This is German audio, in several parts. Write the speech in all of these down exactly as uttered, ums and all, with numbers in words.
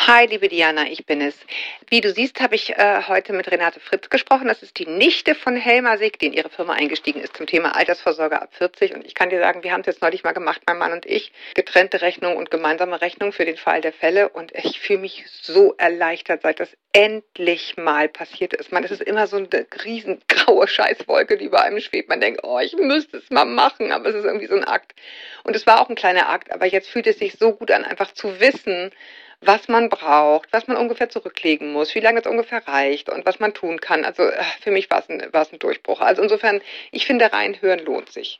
Hi, liebe Diana, ich bin es. Wie du siehst, habe ich äh, heute mit Renate Fritz gesprochen. Das ist die Nichte von Helma Sick, die in ihre Firma eingestiegen ist zum Thema Altersvorsorge ab vierzig. Und ich kann dir sagen, wir haben es jetzt neulich mal gemacht, mein Mann und ich. Getrennte Rechnung und gemeinsame Rechnung für den Fall der Fälle. Und ich fühle mich so erleichtert, seit das endlich mal passiert ist. Man, es ist immer so eine riesengraue Scheißwolke, die über einem schwebt. Man denkt, oh, ich müsste es mal machen, aber es ist irgendwie so ein Akt. Und es war auch ein kleiner Akt, aber jetzt fühlt es sich so gut an, einfach zu wissen, was man braucht, was man ungefähr zurücklegen muss, wie lange es ungefähr reicht und was man tun kann. Also für mich war es ein, war es ein Durchbruch. Also insofern, ich finde, reinhören lohnt sich.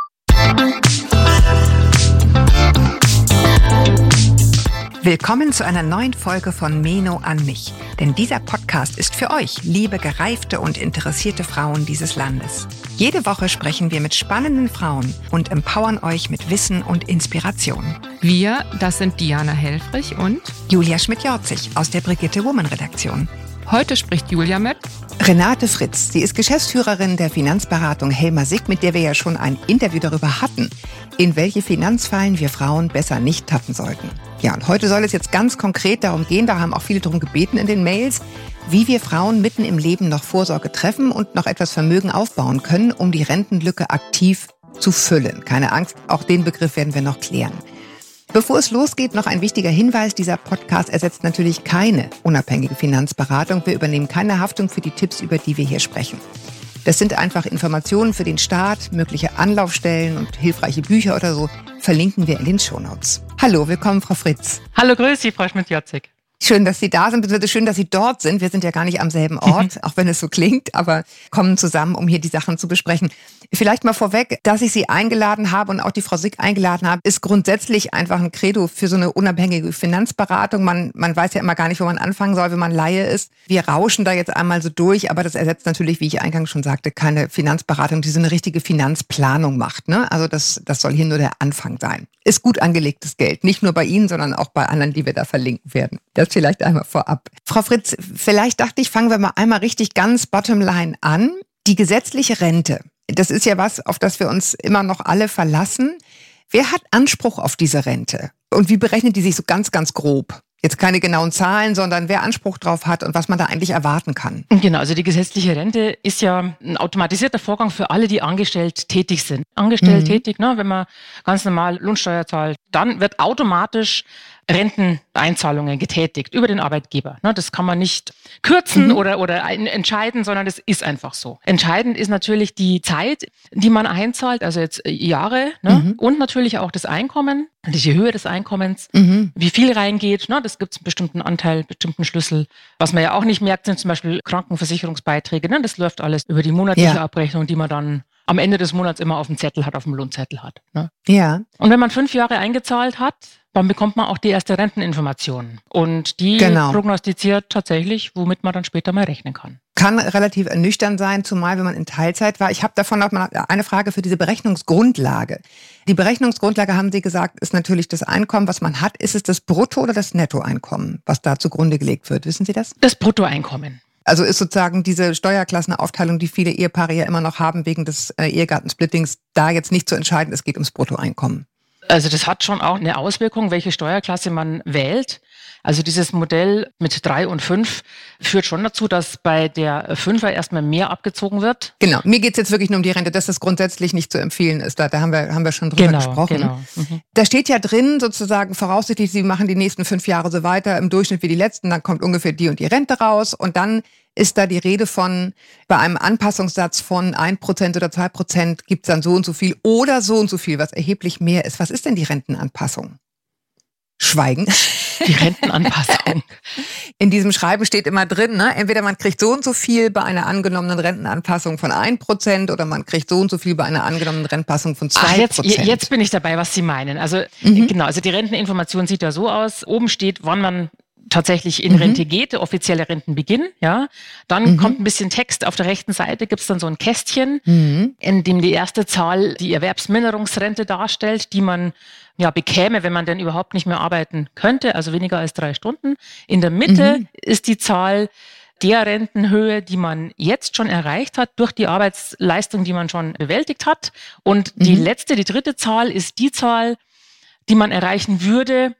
Willkommen zu einer neuen Folge von Meno an mich. Denn dieser Podcast ist für euch, liebe gereifte und interessierte Frauen dieses Landes. Jede Woche sprechen wir mit spannenden Frauen und empowern euch mit Wissen und Inspiration. Wir, das sind Diana Helfrich und Julia Schmidt-Jorzig aus der Brigitte Woman Redaktion. Heute spricht Julia mit Renate Fritz. Sie ist Geschäftsführerin der Finanzberatung Helma Sick, mit der wir ja schon ein Interview darüber hatten, in welche Finanzfallen wir Frauen besser nicht tappen sollten. Ja, und heute soll es jetzt ganz konkret darum gehen, da haben auch viele darum gebeten in den Mails, wie wir Frauen mitten im Leben noch Vorsorge treffen und noch etwas Vermögen aufbauen können, um die Rentenlücke aktiv zu füllen. Keine Angst, auch den Begriff werden wir noch klären. Bevor es losgeht, noch ein wichtiger Hinweis. Dieser Podcast ersetzt natürlich keine unabhängige Finanzberatung. Wir übernehmen keine Haftung für die Tipps, über die wir hier sprechen. Das sind einfach Informationen für den Staat, mögliche Anlaufstellen und hilfreiche Bücher oder so, verlinken wir in den Shownotes. Hallo, willkommen, Frau Fritz. Hallo, grüß Sie, Frau Schmidt-Jorzig. Schön, dass Sie da sind, beziehungsweise schön, dass Sie dort sind. Wir sind ja gar nicht am selben Ort, mhm. auch wenn es so klingt, aber kommen zusammen, um hier die Sachen zu besprechen. Vielleicht mal vorweg, dass ich Sie eingeladen habe und auch die Frau Sick eingeladen habe, ist grundsätzlich einfach ein Credo für so eine unabhängige Finanzberatung. Man, man weiß ja immer gar nicht, wo man anfangen soll, wenn man Laie ist. Wir rauschen da jetzt einmal so durch, aber das ersetzt natürlich, wie ich eingangs schon sagte, keine Finanzberatung, die so eine richtige Finanzplanung macht. Ne? Also das, das soll hier nur der Anfang sein. Ist gut angelegtes Geld, nicht nur bei Ihnen, sondern auch bei anderen, die wir da verlinken werden. Das vielleicht einmal vorab. Frau Fritz, vielleicht dachte ich, fangen wir mal einmal richtig ganz bottomline an. Die gesetzliche Rente, das ist ja was, auf das wir uns immer noch alle verlassen. Wer hat Anspruch auf diese Rente? Und wie berechnet die sich so ganz, ganz grob? Jetzt keine genauen Zahlen, sondern wer Anspruch drauf hat und was man da eigentlich erwarten kann. Genau, also die gesetzliche Rente ist ja ein automatisierter Vorgang für alle, die angestellt tätig sind. Angestellt mhm. tätig, ne, wenn man ganz normal Lohnsteuer zahlt, dann wird automatisch Renteneinzahlungen getätigt über den Arbeitgeber. Ne, das kann man nicht kürzen mhm. oder, oder entscheiden, sondern das ist einfach so. Entscheidend ist natürlich die Zeit, die man einzahlt, also jetzt Jahre, ne, mhm. und natürlich auch das Einkommen, die Höhe des Einkommens, mhm. wie viel reingeht. Ne, das gibt es einen bestimmten Anteil, bestimmten Schlüssel. Was man ja auch nicht merkt, sind zum Beispiel Krankenversicherungsbeiträge. Ne, das läuft alles über die monatliche ja. Abrechnung, die man dann am Ende des Monats immer auf dem Zettel hat, auf dem Lohnzettel hat. Ne? Ja. Und wenn man fünf Jahre eingezahlt hat, dann bekommt man auch die erste Renteninformation. Und die genau. prognostiziert tatsächlich, womit man dann später mal rechnen kann. Kann relativ ernüchternd sein, zumal wenn man in Teilzeit war. Ich habe davon noch mal eine Frage für diese Berechnungsgrundlage. Die Berechnungsgrundlage, haben Sie gesagt, ist natürlich das Einkommen, was man hat. Ist es das Brutto- oder das Nettoeinkommen, was da zugrunde gelegt wird? Wissen Sie das? Das Bruttoeinkommen. Also ist sozusagen diese Steuerklassenaufteilung, die viele Ehepaare ja immer noch haben wegen des äh, Ehegattensplittings, da jetzt nicht zu entscheiden, es geht ums Bruttoeinkommen. Also das hat schon auch eine Auswirkung, welche Steuerklasse man wählt. Also dieses Modell mit drei und fünf führt schon dazu, dass bei der Fünfer erstmal mehr abgezogen wird. Genau, mir geht es jetzt wirklich nur um die Rente, dass das grundsätzlich nicht zu empfehlen ist. Da, da haben wir, haben wir schon drüber genau, gesprochen. Genau. Mhm. Da steht ja drin sozusagen voraussichtlich, Sie machen die nächsten fünf Jahre so weiter, im Durchschnitt wie die letzten, dann kommt ungefähr die und die Rente raus und dann ist da die Rede von, bei einem Anpassungssatz von ein Prozent oder zwei Prozent gibt es dann so und so viel oder so und so viel, was erheblich mehr ist. Was ist denn die Rentenanpassung? Schweigen. Die Rentenanpassung. In diesem Schreiben steht immer drin, ne? Entweder man kriegt so und so viel bei einer angenommenen Rentenanpassung von ein Prozent oder man kriegt so und so viel bei einer angenommenen Rentenanpassung von zwei Prozent. Ach, jetzt, jetzt bin ich dabei, was Sie meinen. Also mhm. genau, also die Renteninformation sieht ja so aus. Oben steht, wann man tatsächlich in mhm. Rente geht, der offizielle Rentenbeginn, ja. Dann mhm. kommt ein bisschen Text. Auf der rechten Seite gibt es dann so ein Kästchen, mhm. in dem die erste Zahl die Erwerbsminderungsrente darstellt, die man ja bekäme, wenn man denn überhaupt nicht mehr arbeiten könnte, also weniger als drei Stunden. In der Mitte mhm. ist die Zahl der Rentenhöhe, die man jetzt schon erreicht hat durch die Arbeitsleistung, die man schon bewältigt hat. Und mhm. die letzte, die dritte Zahl ist die Zahl, die man erreichen würde,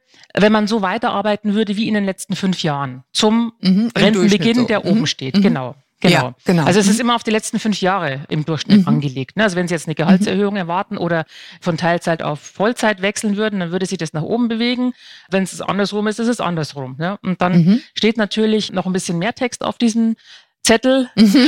wenn man so weiterarbeiten würde wie in den letzten fünf Jahren zum Mhm, im Rentenbeginn, Durchschnitt so. der oben Mhm. steht. Mhm. Genau. Genau. Ja, genau. Also es ist Mhm. immer auf die letzten fünf Jahre im Durchschnitt Mhm. angelegt. Ne? Also wenn Sie jetzt eine Gehaltserhöhung erwarten oder von Teilzeit auf Vollzeit wechseln würden, dann würde sich das nach oben bewegen. Wenn es andersrum ist, ist es andersrum. Ne? Und dann Mhm. steht natürlich noch ein bisschen mehr Text auf diesem Zettel.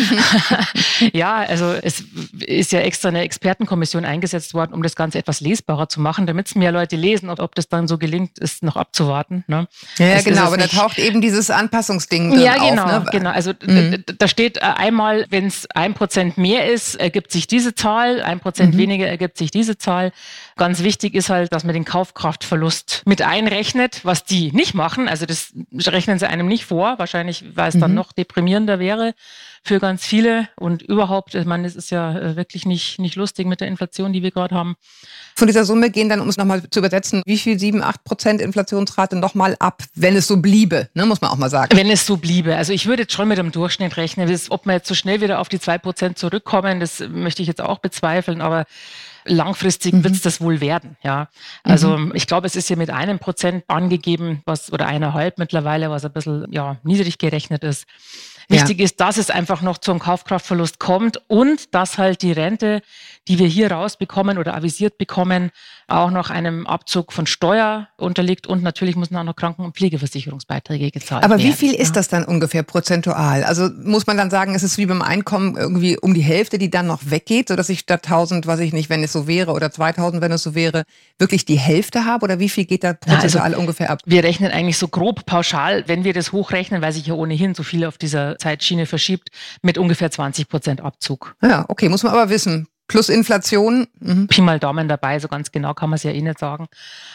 Ja, also es ist ja extra eine Expertenkommission eingesetzt worden, um das Ganze etwas lesbarer zu machen, damit es mehr Leute lesen. Ob, ob das dann so gelingt, ist noch abzuwarten. Ne? Ja, ja Es ist genau, es aber da nicht- taucht eben dieses Anpassungsding drin Ja, auf. genau, Ne? genau. Also d- Mhm. d- da steht äh, einmal, wenn es ein Prozent mehr ist, ergibt sich diese Zahl, ein Prozent Mhm. weniger ergibt sich diese Zahl. Ganz wichtig ist halt, dass man den Kaufkraftverlust mit einrechnet, was die nicht machen. Also das rechnen sie einem nicht vor, wahrscheinlich, weil es dann Mhm. noch deprimierender wäre für ganz viele. Und überhaupt, ich meine, es ist ja äh, wirklich nicht, nicht lustig mit der Inflation, die wir gerade haben. Von dieser Summe gehen dann, um es nochmal zu übersetzen, wie viel, sieben, acht Prozent Inflationsrate nochmal ab, wenn es so bliebe, ne, muss man auch mal sagen. Wenn es so bliebe. Also ich würde jetzt schon mit dem Durchschnitt rechnen. Das- Ob wir jetzt so schnell wieder auf die zwei Prozent zurückkommen, das möchte ich jetzt auch bezweifeln, aber langfristig Mhm. wird es das wohl werden. Ja, Also ich glaube, es ist hier mit einem Prozent angegeben, was oder eineinhalb mittlerweile, was ein bisschen ja, niedrig gerechnet ist. Wichtig ist, dass es einfach noch zum Kaufkraftverlust kommt und dass halt die Rente, die wir hier rausbekommen oder avisiert bekommen, auch noch einem Abzug von Steuer unterliegt und natürlich müssen auch noch Kranken- und Pflegeversicherungsbeiträge gezahlt Aber werden. wie viel ist ja. das dann ungefähr prozentual? Also muss man dann sagen, es ist wie beim Einkommen irgendwie um die Hälfte, die dann noch weggeht, sodass ich statt tausend, weiß ich nicht, wenn es so wäre, oder zweitausend, wenn es so wäre, wirklich die Hälfte habe? Oder wie viel geht da Ja, also prozentual ungefähr ab? Wir rechnen eigentlich so grob pauschal, wenn wir das hochrechnen, weil sich ja ohnehin so viel auf dieser Zeitschiene verschiebt, mit ungefähr zwanzig Prozent Abzug. Ja, okay, muss man aber wissen. Plus Inflation. Mhm. Pi mal Daumen dabei, so ganz genau kann man es ja eh nicht sagen.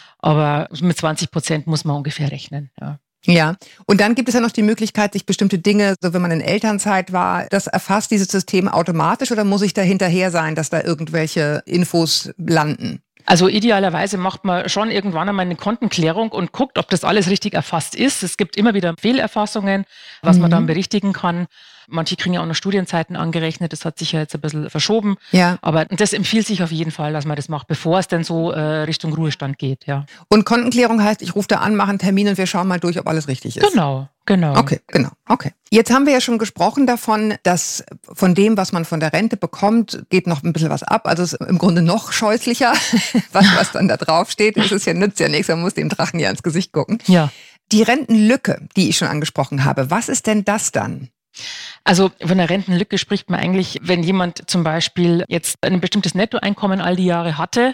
Aber mit zwanzig Prozent muss man ungefähr rechnen. Ja. Ja, und dann gibt es ja noch die Möglichkeit, sich bestimmte Dinge, so wenn man in Elternzeit war, das erfasst dieses System automatisch oder muss ich da hinterher sein, dass da irgendwelche Infos landen? Also idealerweise macht man schon irgendwann einmal eine Kontenklärung und guckt, ob das alles richtig erfasst ist. Es gibt immer wieder Fehlerfassungen, was Mhm. man dann berichtigen kann. Manche kriegen ja auch noch Studienzeiten angerechnet. Das hat sich ja jetzt ein bisschen verschoben. Ja. Aber das empfiehlt sich auf jeden Fall, dass man das macht, bevor es denn so äh, Richtung Ruhestand geht. Ja. Und Kontenklärung heißt, ich rufe da an, mache einen Termin und wir schauen mal durch, ob alles richtig ist. Genau, genau. Okay, genau, okay. Jetzt haben wir ja schon gesprochen davon, dass von dem, was man von der Rente bekommt, geht noch ein bisschen was ab. Also es ist im Grunde noch scheußlicher, was, was dann da draufsteht. Es ist ja, nützt ja nichts, man muss dem Drachen ja ins Gesicht gucken. Ja. Die Rentenlücke, die ich schon angesprochen habe, was ist denn das dann? Also von der Rentenlücke spricht man eigentlich, wenn jemand zum Beispiel jetzt ein bestimmtes Nettoeinkommen all die Jahre hatte,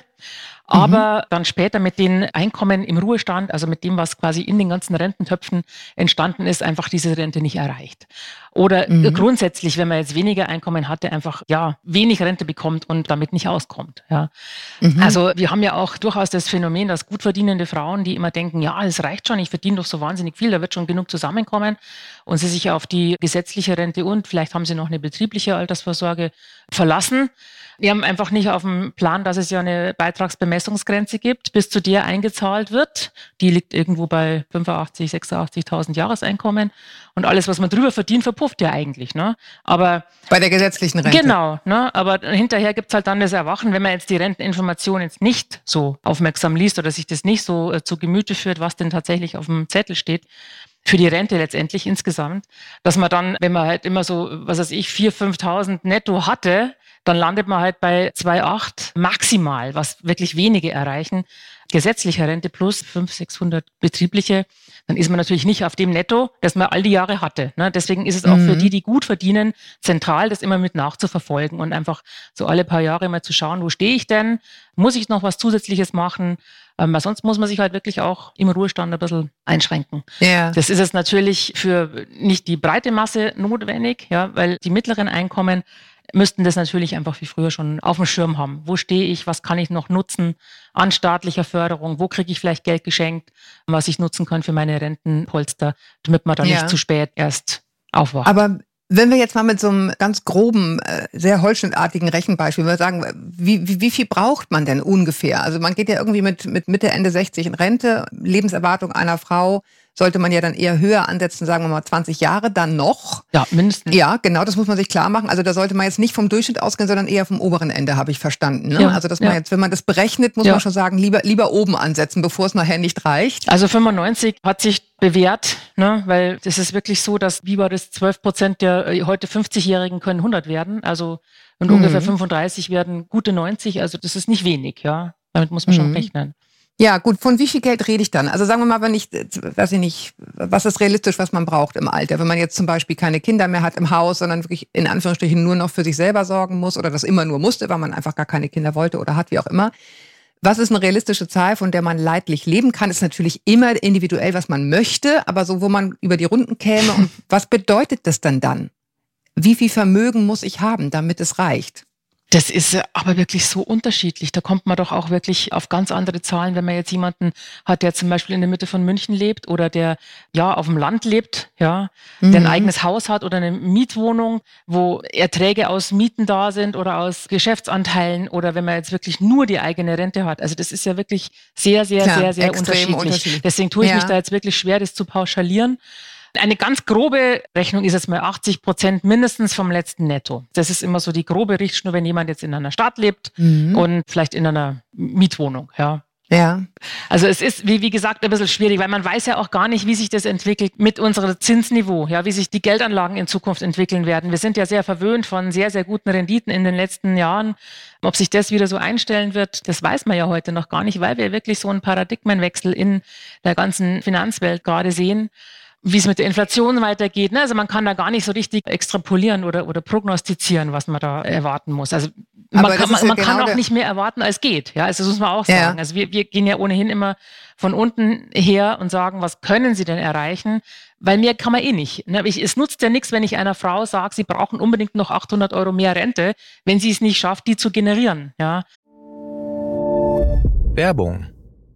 aber mhm. dann später mit den Einkommen im Ruhestand, also mit dem, was quasi in den ganzen Rententöpfen entstanden ist, einfach diese Rente nicht erreicht. Oder mhm. grundsätzlich, wenn man jetzt weniger Einkommen hatte, einfach ja wenig Rente bekommt und damit nicht auskommt. Ja. Mhm. Also wir haben ja auch durchaus das Phänomen, dass gut verdienende Frauen, die immer denken, ja, es reicht schon, ich verdiene doch so wahnsinnig viel, da wird schon genug zusammenkommen und sie sich auf die gesetzliche Rente und vielleicht haben sie noch eine betriebliche Altersvorsorge verlassen. Wir haben einfach nicht auf dem Plan, dass es ja eine Beitragsbemessungsgrenze gibt, bis zu der eingezahlt wird. Die liegt irgendwo bei fünfundachtzigtausend, sechsundachtzigtausend Jahreseinkommen. Und alles, was man drüber verdient, verpufft ja eigentlich. Ne? Aber bei der gesetzlichen Rente. Genau. Ne? Aber hinterher gibt's halt dann das Erwachen, wenn man jetzt die Renteninformation jetzt nicht so aufmerksam liest oder sich das nicht so äh, zu Gemüte führt, was denn tatsächlich auf dem Zettel steht, für die Rente letztendlich insgesamt, dass man dann, wenn man halt immer so, was weiß ich, viertausend, fünftausend netto hatte, dann landet man halt bei zwei Komma acht maximal, was wirklich wenige erreichen. Gesetzliche Rente plus fünfhundert, sechshundert betriebliche, dann ist man natürlich nicht auf dem Netto, das man all die Jahre hatte. Ne? Deswegen ist es auch mhm. für die, die gut verdienen, zentral, das immer mit nachzuverfolgen und einfach so alle paar Jahre mal zu schauen, wo stehe ich denn? Muss ich noch was Zusätzliches machen? Ähm, weil sonst muss man sich halt wirklich auch im Ruhestand ein bisschen einschränken. Ja. Das ist es natürlich für nicht die breite Masse notwendig, ja, weil die mittleren Einkommen müssten das natürlich einfach wie früher schon auf dem Schirm haben. Wo stehe ich? Was kann ich noch nutzen an staatlicher Förderung? Wo kriege ich vielleicht Geld geschenkt, was ich nutzen kann für meine Rentenpolster, damit man dann ja. nicht zu spät erst aufwacht? Aber wenn wir jetzt mal mit so einem ganz groben, sehr holzschnittartigen Rechenbeispiel, wir sagen, wie, wie, wie viel braucht man denn ungefähr? Also man geht ja irgendwie mit, mit Mitte, Ende sechzig in Rente, Lebenserwartung einer Frau sollte man ja dann eher höher ansetzen, sagen wir mal zwanzig Jahre, dann noch. Ja, mindestens. Ja, genau, das muss man sich klar machen. Also da sollte man jetzt nicht vom Durchschnitt ausgehen, sondern eher vom oberen Ende, habe ich verstanden. Ne? Ja, also dass man ja. jetzt, wenn man das berechnet, muss ja. man schon sagen, lieber, lieber oben ansetzen, bevor es nachher nicht reicht. Also fünfundneunzig hat sich bewährt, ne? Weil das ist wirklich so, dass, wie war das, zwölf Prozent der heute fünfzigjährigen können hundert werden. Also und mhm. ungefähr fünfunddreißig werden gute neunzig. Also das ist nicht wenig, ja. Damit muss man mhm. schon rechnen. Ja, gut, von wie viel Geld rede ich dann? Also sagen wir mal, wenn ich, weiß ich nicht, was ist realistisch, was man braucht im Alter? Wenn man jetzt zum Beispiel keine Kinder mehr hat im Haus, sondern wirklich in Anführungsstrichen nur noch für sich selber sorgen muss oder das immer nur musste, weil man einfach gar keine Kinder wollte oder hat, wie auch immer. Was ist eine realistische Zahl, von der man leidlich leben kann? Ist natürlich immer individuell, was man möchte, aber so, wo man über die Runden käme. Und was bedeutet das denn dann? Wie viel Vermögen muss ich haben, damit es reicht? Das ist aber wirklich so unterschiedlich. Da kommt man doch auch wirklich auf ganz andere Zahlen, wenn man jetzt jemanden hat, der zum Beispiel in der Mitte von München lebt oder der ja auf dem Land lebt, ja, mhm. der ein eigenes Haus hat oder eine Mietwohnung, wo Erträge aus Mieten da sind oder aus Geschäftsanteilen oder wenn man jetzt wirklich nur die eigene Rente hat. Also das ist ja wirklich sehr, sehr, Klar, sehr, sehr extrem unterschiedlich. unterschiedlich. Deswegen tue ich ja. mich da jetzt wirklich schwer, das zu pauschalieren. Eine ganz grobe Rechnung ist jetzt mal achtzig Prozent mindestens vom letzten Netto. Das ist immer so die grobe Richtschnur, wenn jemand jetzt in einer Stadt lebt mhm. und vielleicht in einer Mietwohnung, ja. Ja. Also es ist, wie, wie gesagt, ein bisschen schwierig, weil man weiß ja auch gar nicht, wie sich das entwickelt mit unserem Zinsniveau, ja, wie sich die Geldanlagen in Zukunft entwickeln werden. Wir sind ja sehr verwöhnt von sehr, sehr guten Renditen in den letzten Jahren. Ob sich das wieder so einstellen wird, das weiß man ja heute noch gar nicht, weil wir wirklich so einen Paradigmenwechsel in der ganzen Finanzwelt gerade sehen. Wie es mit der Inflation weitergeht. Ne? Also man kann da gar nicht so richtig extrapolieren oder, oder prognostizieren, was man da erwarten muss. Also man kann, man, ja man genau kann auch nicht mehr erwarten, als geht. Ja, also das muss man auch sagen. Ja. Also wir, wir gehen ja ohnehin immer von unten her und sagen, was können Sie denn erreichen? Weil mehr kann man eh nicht. Ne? Ich, es nutzt ja nichts, wenn ich einer Frau sage, sie brauchen unbedingt noch achthundert Euro mehr Rente, wenn sie es nicht schafft, die zu generieren. Ja. Werbung.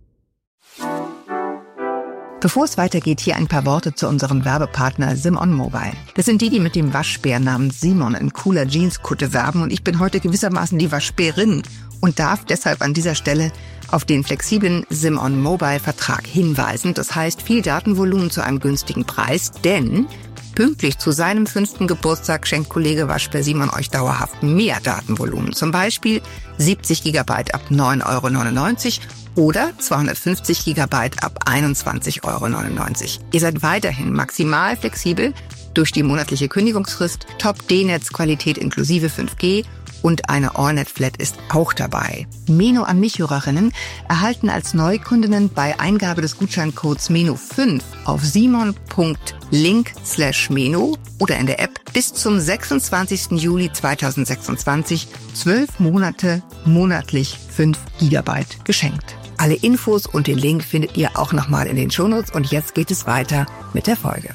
Bevor es weitergeht, hier ein paar Worte zu unserem Werbepartner Simon Mobile. Das sind die, die mit dem Waschbär namens Simon in cooler Jeanskutte werben und ich bin heute gewissermaßen die Waschbärin und darf deshalb an dieser Stelle auf den flexiblen Simon Mobile Vertrag hinweisen. Das heißt, viel Datenvolumen zu einem günstigen Preis, denn pünktlich zu seinem fünften Geburtstag schenkt Kollege Waschbär Simon euch dauerhaft mehr Datenvolumen. Zum Beispiel siebzig Gigabyte ab neun Euro neunundneunzig oder zweihundertfünfzig Gigabyte ab einundzwanzig Euro neunundneunzig. Ihr seid weiterhin maximal flexibel durch die monatliche Kündigungsfrist, Top-D-Netz-Qualität inklusive fünf G und eine AllNet-Flat ist auch dabei. Meno an mich-Hörerinnen erhalten als Neukundinnen bei Eingabe des Gutscheincodes Meno fünf auf simon.link slash Meno oder in der App bis zum sechsundzwanzigsten Juli zweitausendsechsundzwanzig zwölf Monate monatlich fünf Gigabyte geschenkt. Alle Infos und den Link findet ihr auch nochmal in den Shownotes und jetzt geht es weiter mit der Folge.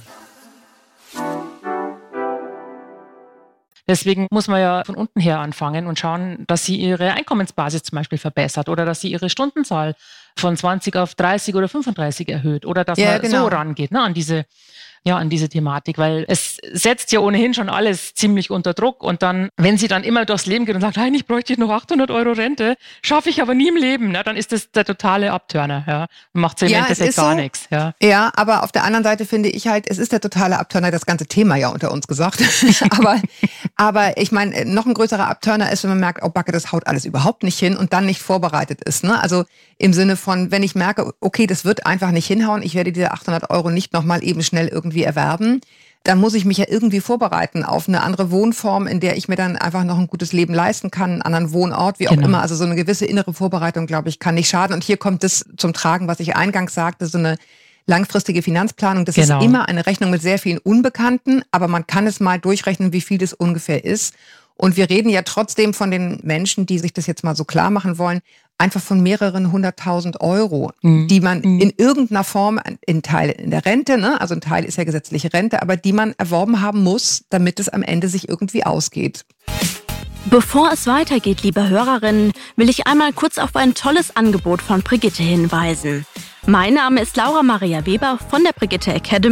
Deswegen muss man ja von unten her anfangen und schauen, dass sie ihre Einkommensbasis zum Beispiel verbessert oder dass sie ihre Stundenzahl von zwanzig auf dreißig oder fünfunddreißig erhöht oder dass ja, man genau. so rangeht, ne, an diese ja, an diese Thematik, weil es setzt ja ohnehin schon alles ziemlich unter Druck und dann, wenn sie dann immer durchs Leben geht und sagt, eigentlich bräuchte ich noch achthundert Euro Rente, schaffe ich aber nie im Leben, ne? Dann ist das der totale Abturner, ja, macht sie im ja, Endeffekt gar so. nichts. Ja. ja, aber auf der anderen Seite finde ich halt, es ist der totale Abturner, das ganze Thema ja unter uns gesagt, aber, aber ich meine, noch ein größerer Abturner ist, wenn man merkt, oh Backe, das haut alles überhaupt nicht hin und dann nicht vorbereitet ist, ne? Also im Sinne von, wenn ich merke, okay, das wird einfach nicht hinhauen, ich werde diese achthundert Euro nicht nochmal eben schnell irgendwie erwerben, dann muss ich mich ja irgendwie vorbereiten auf eine andere Wohnform, in der ich mir dann einfach noch ein gutes Leben leisten kann, einen anderen Wohnort, wie auch genau. immer. Also so eine gewisse innere Vorbereitung, glaube ich, kann nicht schaden. Und hier kommt das zum Tragen, was ich eingangs sagte, so eine langfristige Finanzplanung. Das genau. ist immer eine Rechnung mit sehr vielen Unbekannten, aber man kann es mal durchrechnen, wie viel das ungefähr ist. Und wir reden ja trotzdem von den Menschen, die sich das jetzt mal so klar machen wollen, einfach von mehreren hunderttausend Euro, mhm. die man mhm. in irgendeiner Form, in Teil in der Rente, ne, also ein Teil ist ja gesetzliche Rente, aber die man erworben haben muss, damit es am Ende sich irgendwie ausgeht. Bevor es weitergeht, liebe Hörerinnen, will ich einmal kurz auf ein tolles Angebot von Brigitte hinweisen. Mein Name ist Laura Maria Weber von der Brigitte Academy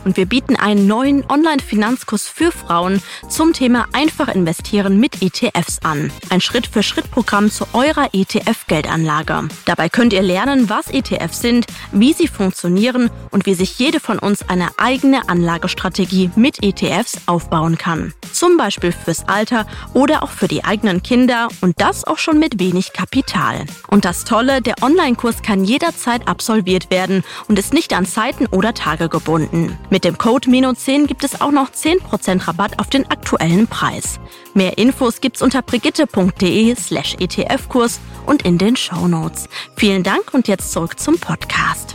und wir bieten einen neuen Online-Finanzkurs für Frauen zum Thema einfach investieren mit E T Fs an. Ein Schritt-für-Schritt-Programm zu eurer E T F-Geldanlage. Dabei könnt ihr lernen, was E T Fs sind, wie sie funktionieren und wie sich jede von uns eine eigene Anlagestrategie mit E T Fs aufbauen kann. Zum Beispiel fürs Alter oder auch für die eigenen Kinder und das auch schon mit wenig Kapital. Und das Tolle, der Online-Kurs kann jederzeit absolviert werden und ist nicht an Zeiten oder Tage gebunden. Mit dem Code Mino zehn gibt es auch noch zehn Prozent Rabatt auf den aktuellen Preis. Mehr Infos gibt's unter brigitte.de slash ETF-Kurs und in den Shownotes. Vielen Dank und jetzt zurück zum Podcast.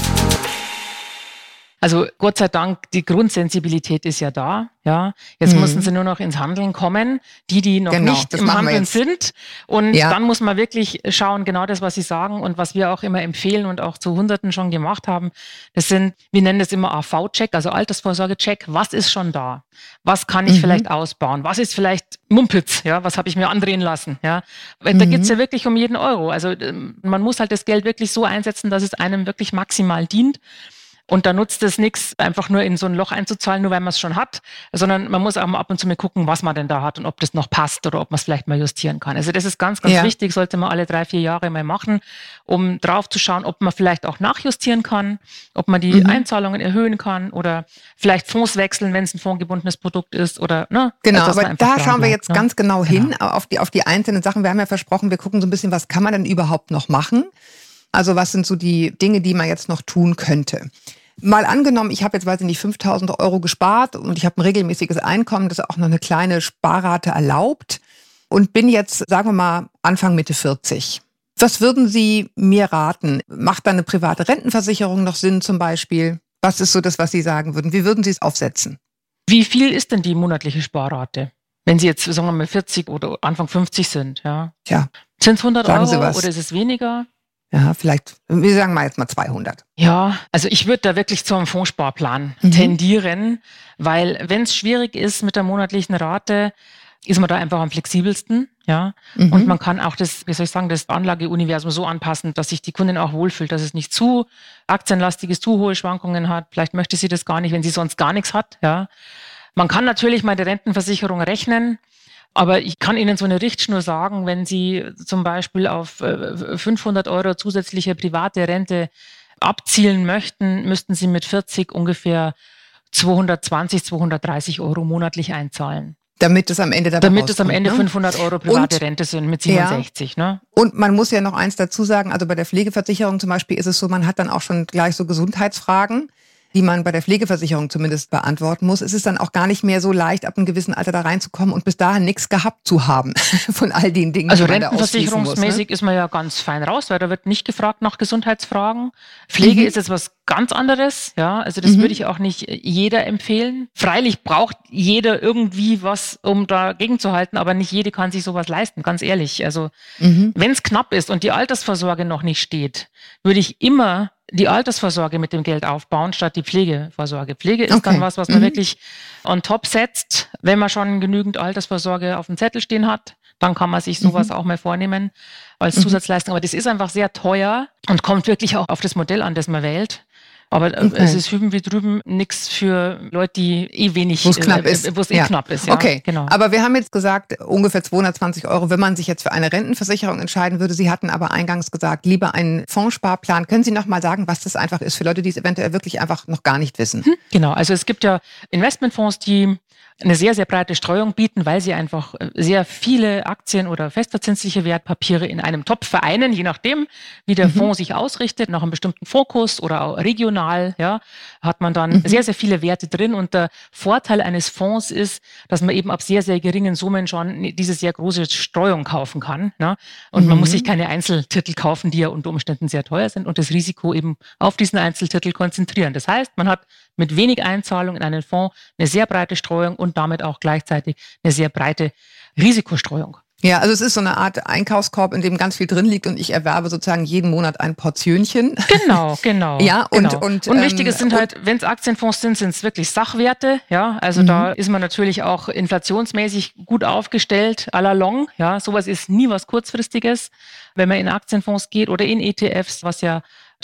Also Gott sei Dank, die Grundsensibilität ist ja da. Ja, jetzt mhm. müssen sie nur noch ins Handeln kommen, die, die noch genau, nicht im Handeln sind. Und ja. dann muss man wirklich schauen, genau das, was Sie sagen und was wir auch immer empfehlen und auch zu Hunderten schon gemacht haben. Das sind, wir nennen das immer A V-Check, also Altersvorsorge-Check. Was ist schon da? Was kann ich mhm. vielleicht ausbauen? Was ist vielleicht Mumpitz? Ja, was habe ich mir andrehen lassen? Ja, mhm. da geht's ja wirklich um jeden Euro. Also man muss halt das Geld wirklich so einsetzen, dass es einem wirklich maximal dient. Und da nutzt es nichts, einfach nur in so ein Loch einzuzahlen, nur weil man es schon hat, sondern man muss auch mal ab und zu mal gucken, was man denn da hat und ob das noch passt oder ob man es vielleicht mal justieren kann. Also das ist ganz, ganz ja. wichtig, sollte man alle drei, vier Jahre mal machen, um drauf zu schauen, ob man vielleicht auch nachjustieren kann, ob man die mhm. Einzahlungen erhöhen kann oder vielleicht Fonds wechseln, wenn es ein fondgebundenes Produkt ist oder ne. Genau, also, aber da schauen wir bleibt, jetzt ne? ganz genau hin genau. auf die, auf die einzelnen Sachen. Wir haben ja versprochen, wir gucken so ein bisschen, was kann man denn überhaupt noch machen? Also was sind so die Dinge, die man jetzt noch tun könnte? Mal angenommen, ich habe jetzt, weiß ich nicht, fünftausend Euro gespart und ich habe ein regelmäßiges Einkommen, das auch noch eine kleine Sparrate erlaubt und bin jetzt, sagen wir mal, Anfang Mitte vierzig. Was würden Sie mir raten? Macht da eine private Rentenversicherung noch Sinn zum Beispiel? Was ist so das, was Sie sagen würden? Wie würden Sie es aufsetzen? Wie viel ist denn die monatliche Sparrate? Wenn Sie jetzt, sagen wir mal, vierzig oder Anfang fünfzig sind, ja? Tja. Sind es hundert Sagen Sie Euro was. oder ist es weniger? Ja, vielleicht, wir sagen mal jetzt mal zweihundert. Ja, also ich würde da wirklich zu einem Fondssparplan Mhm. tendieren, weil wenn es schwierig ist mit der monatlichen Rate, ist man da einfach am flexibelsten, ja. Mhm. Und man kann auch das, wie soll ich sagen, das Anlageuniversum so anpassen, dass sich die Kundin auch wohlfühlt, dass es nicht zu aktienlastig ist, zu hohe Schwankungen hat. Vielleicht möchte sie das gar nicht, wenn sie sonst gar nichts hat, ja. Man kann natürlich mal die Rentenversicherung rechnen. Aber ich kann Ihnen so eine Richtschnur sagen, wenn Sie zum Beispiel auf fünfhundert Euro zusätzliche private Rente abzielen möchten, müssten Sie mit vierzig ungefähr zweihundertzwanzig, zweihundertdreißig Euro monatlich einzahlen. Damit es am Ende dabei Damit es am Ende ne? fünfhundert Euro private Und, Rente sind mit siebenundsechzig. Ja. Ne? Und man muss ja noch eins dazu sagen, also bei der Pflegeversicherung zum Beispiel ist es so, man hat dann auch schon gleich so Gesundheitsfragen, die man bei der Pflegeversicherung zumindest beantworten muss. Es ist dann auch gar nicht mehr so leicht, ab einem gewissen Alter da reinzukommen und bis dahin nichts gehabt zu haben von all den Dingen, also die man da ausschließen rentenversicherungsmäßig muss, ne? ist man ja ganz fein raus, weil da wird nicht gefragt nach Gesundheitsfragen. Pflege Mhm. ist jetzt was ganz anderes, ja. Also das Mhm. würde ich auch nicht jeder empfehlen. Freilich braucht jeder irgendwie was, um dagegen zu halten, aber nicht jede kann sich sowas leisten, ganz ehrlich. Also Mhm. wenn es knapp ist und die Altersvorsorge noch nicht steht, würde ich immer die Altersvorsorge mit dem Geld aufbauen, statt die Pflegevorsorge. Pflege ist Okay. dann was, was man Mhm. wirklich on top setzt. Wenn man schon genügend Altersvorsorge auf dem Zettel stehen hat, dann kann man sich sowas Mhm. auch mal vornehmen als Mhm. Zusatzleistung. Aber das ist einfach sehr teuer und kommt wirklich auch auf das Modell an, das man wählt. Aber äh, Okay. es ist hüben wie drüben nichts für Leute, die eh wenig, Wo es knapp äh, ist. Wo es eh Ja. knapp ist, ja. Okay, Genau. aber wir haben jetzt gesagt, ungefähr zweihundertzwanzig Euro, wenn man sich jetzt für eine Rentenversicherung entscheiden würde. Sie hatten aber eingangs gesagt, lieber einen Fondssparplan. Können Sie noch mal sagen, was das einfach ist für Leute, die es eventuell wirklich einfach noch gar nicht wissen? Hm, Genau, also es gibt ja Investmentfonds, die eine sehr, sehr breite Streuung bieten, weil sie einfach sehr viele Aktien oder festverzinsliche Wertpapiere in einem Topf vereinen, je nachdem, wie der Mhm. Fonds sich ausrichtet, nach einem bestimmten Fokus oder auch regional, ja, hat man dann Mhm. sehr, sehr viele Werte drin. Und der Vorteil eines Fonds ist, dass man eben ab sehr, sehr geringen Summen schon diese sehr große Streuung kaufen kann. Ne? Und man Mhm. muss sich keine Einzeltitel kaufen, die ja unter Umständen sehr teuer sind und das Risiko eben auf diesen Einzeltitel konzentrieren. Das heißt, man hat mit wenig Einzahlung in einen Fonds eine sehr breite Streuung und damit auch gleichzeitig eine sehr breite Risikostreuung. Ja, also es ist so eine Art Einkaufskorb, in dem ganz viel drin liegt und ich erwerbe sozusagen jeden Monat ein Portionchen. Genau, genau. Ja, und, genau. und, und ähm, wichtig ist, sind und- halt, wenn es Aktienfonds sind, sind es wirklich Sachwerte. Ja, also Mhm. da ist man natürlich auch inflationsmäßig gut aufgestellt, à la long. Ja, sowas ist nie was Kurzfristiges, wenn man in Aktienfonds geht oder in E T Fs, was ja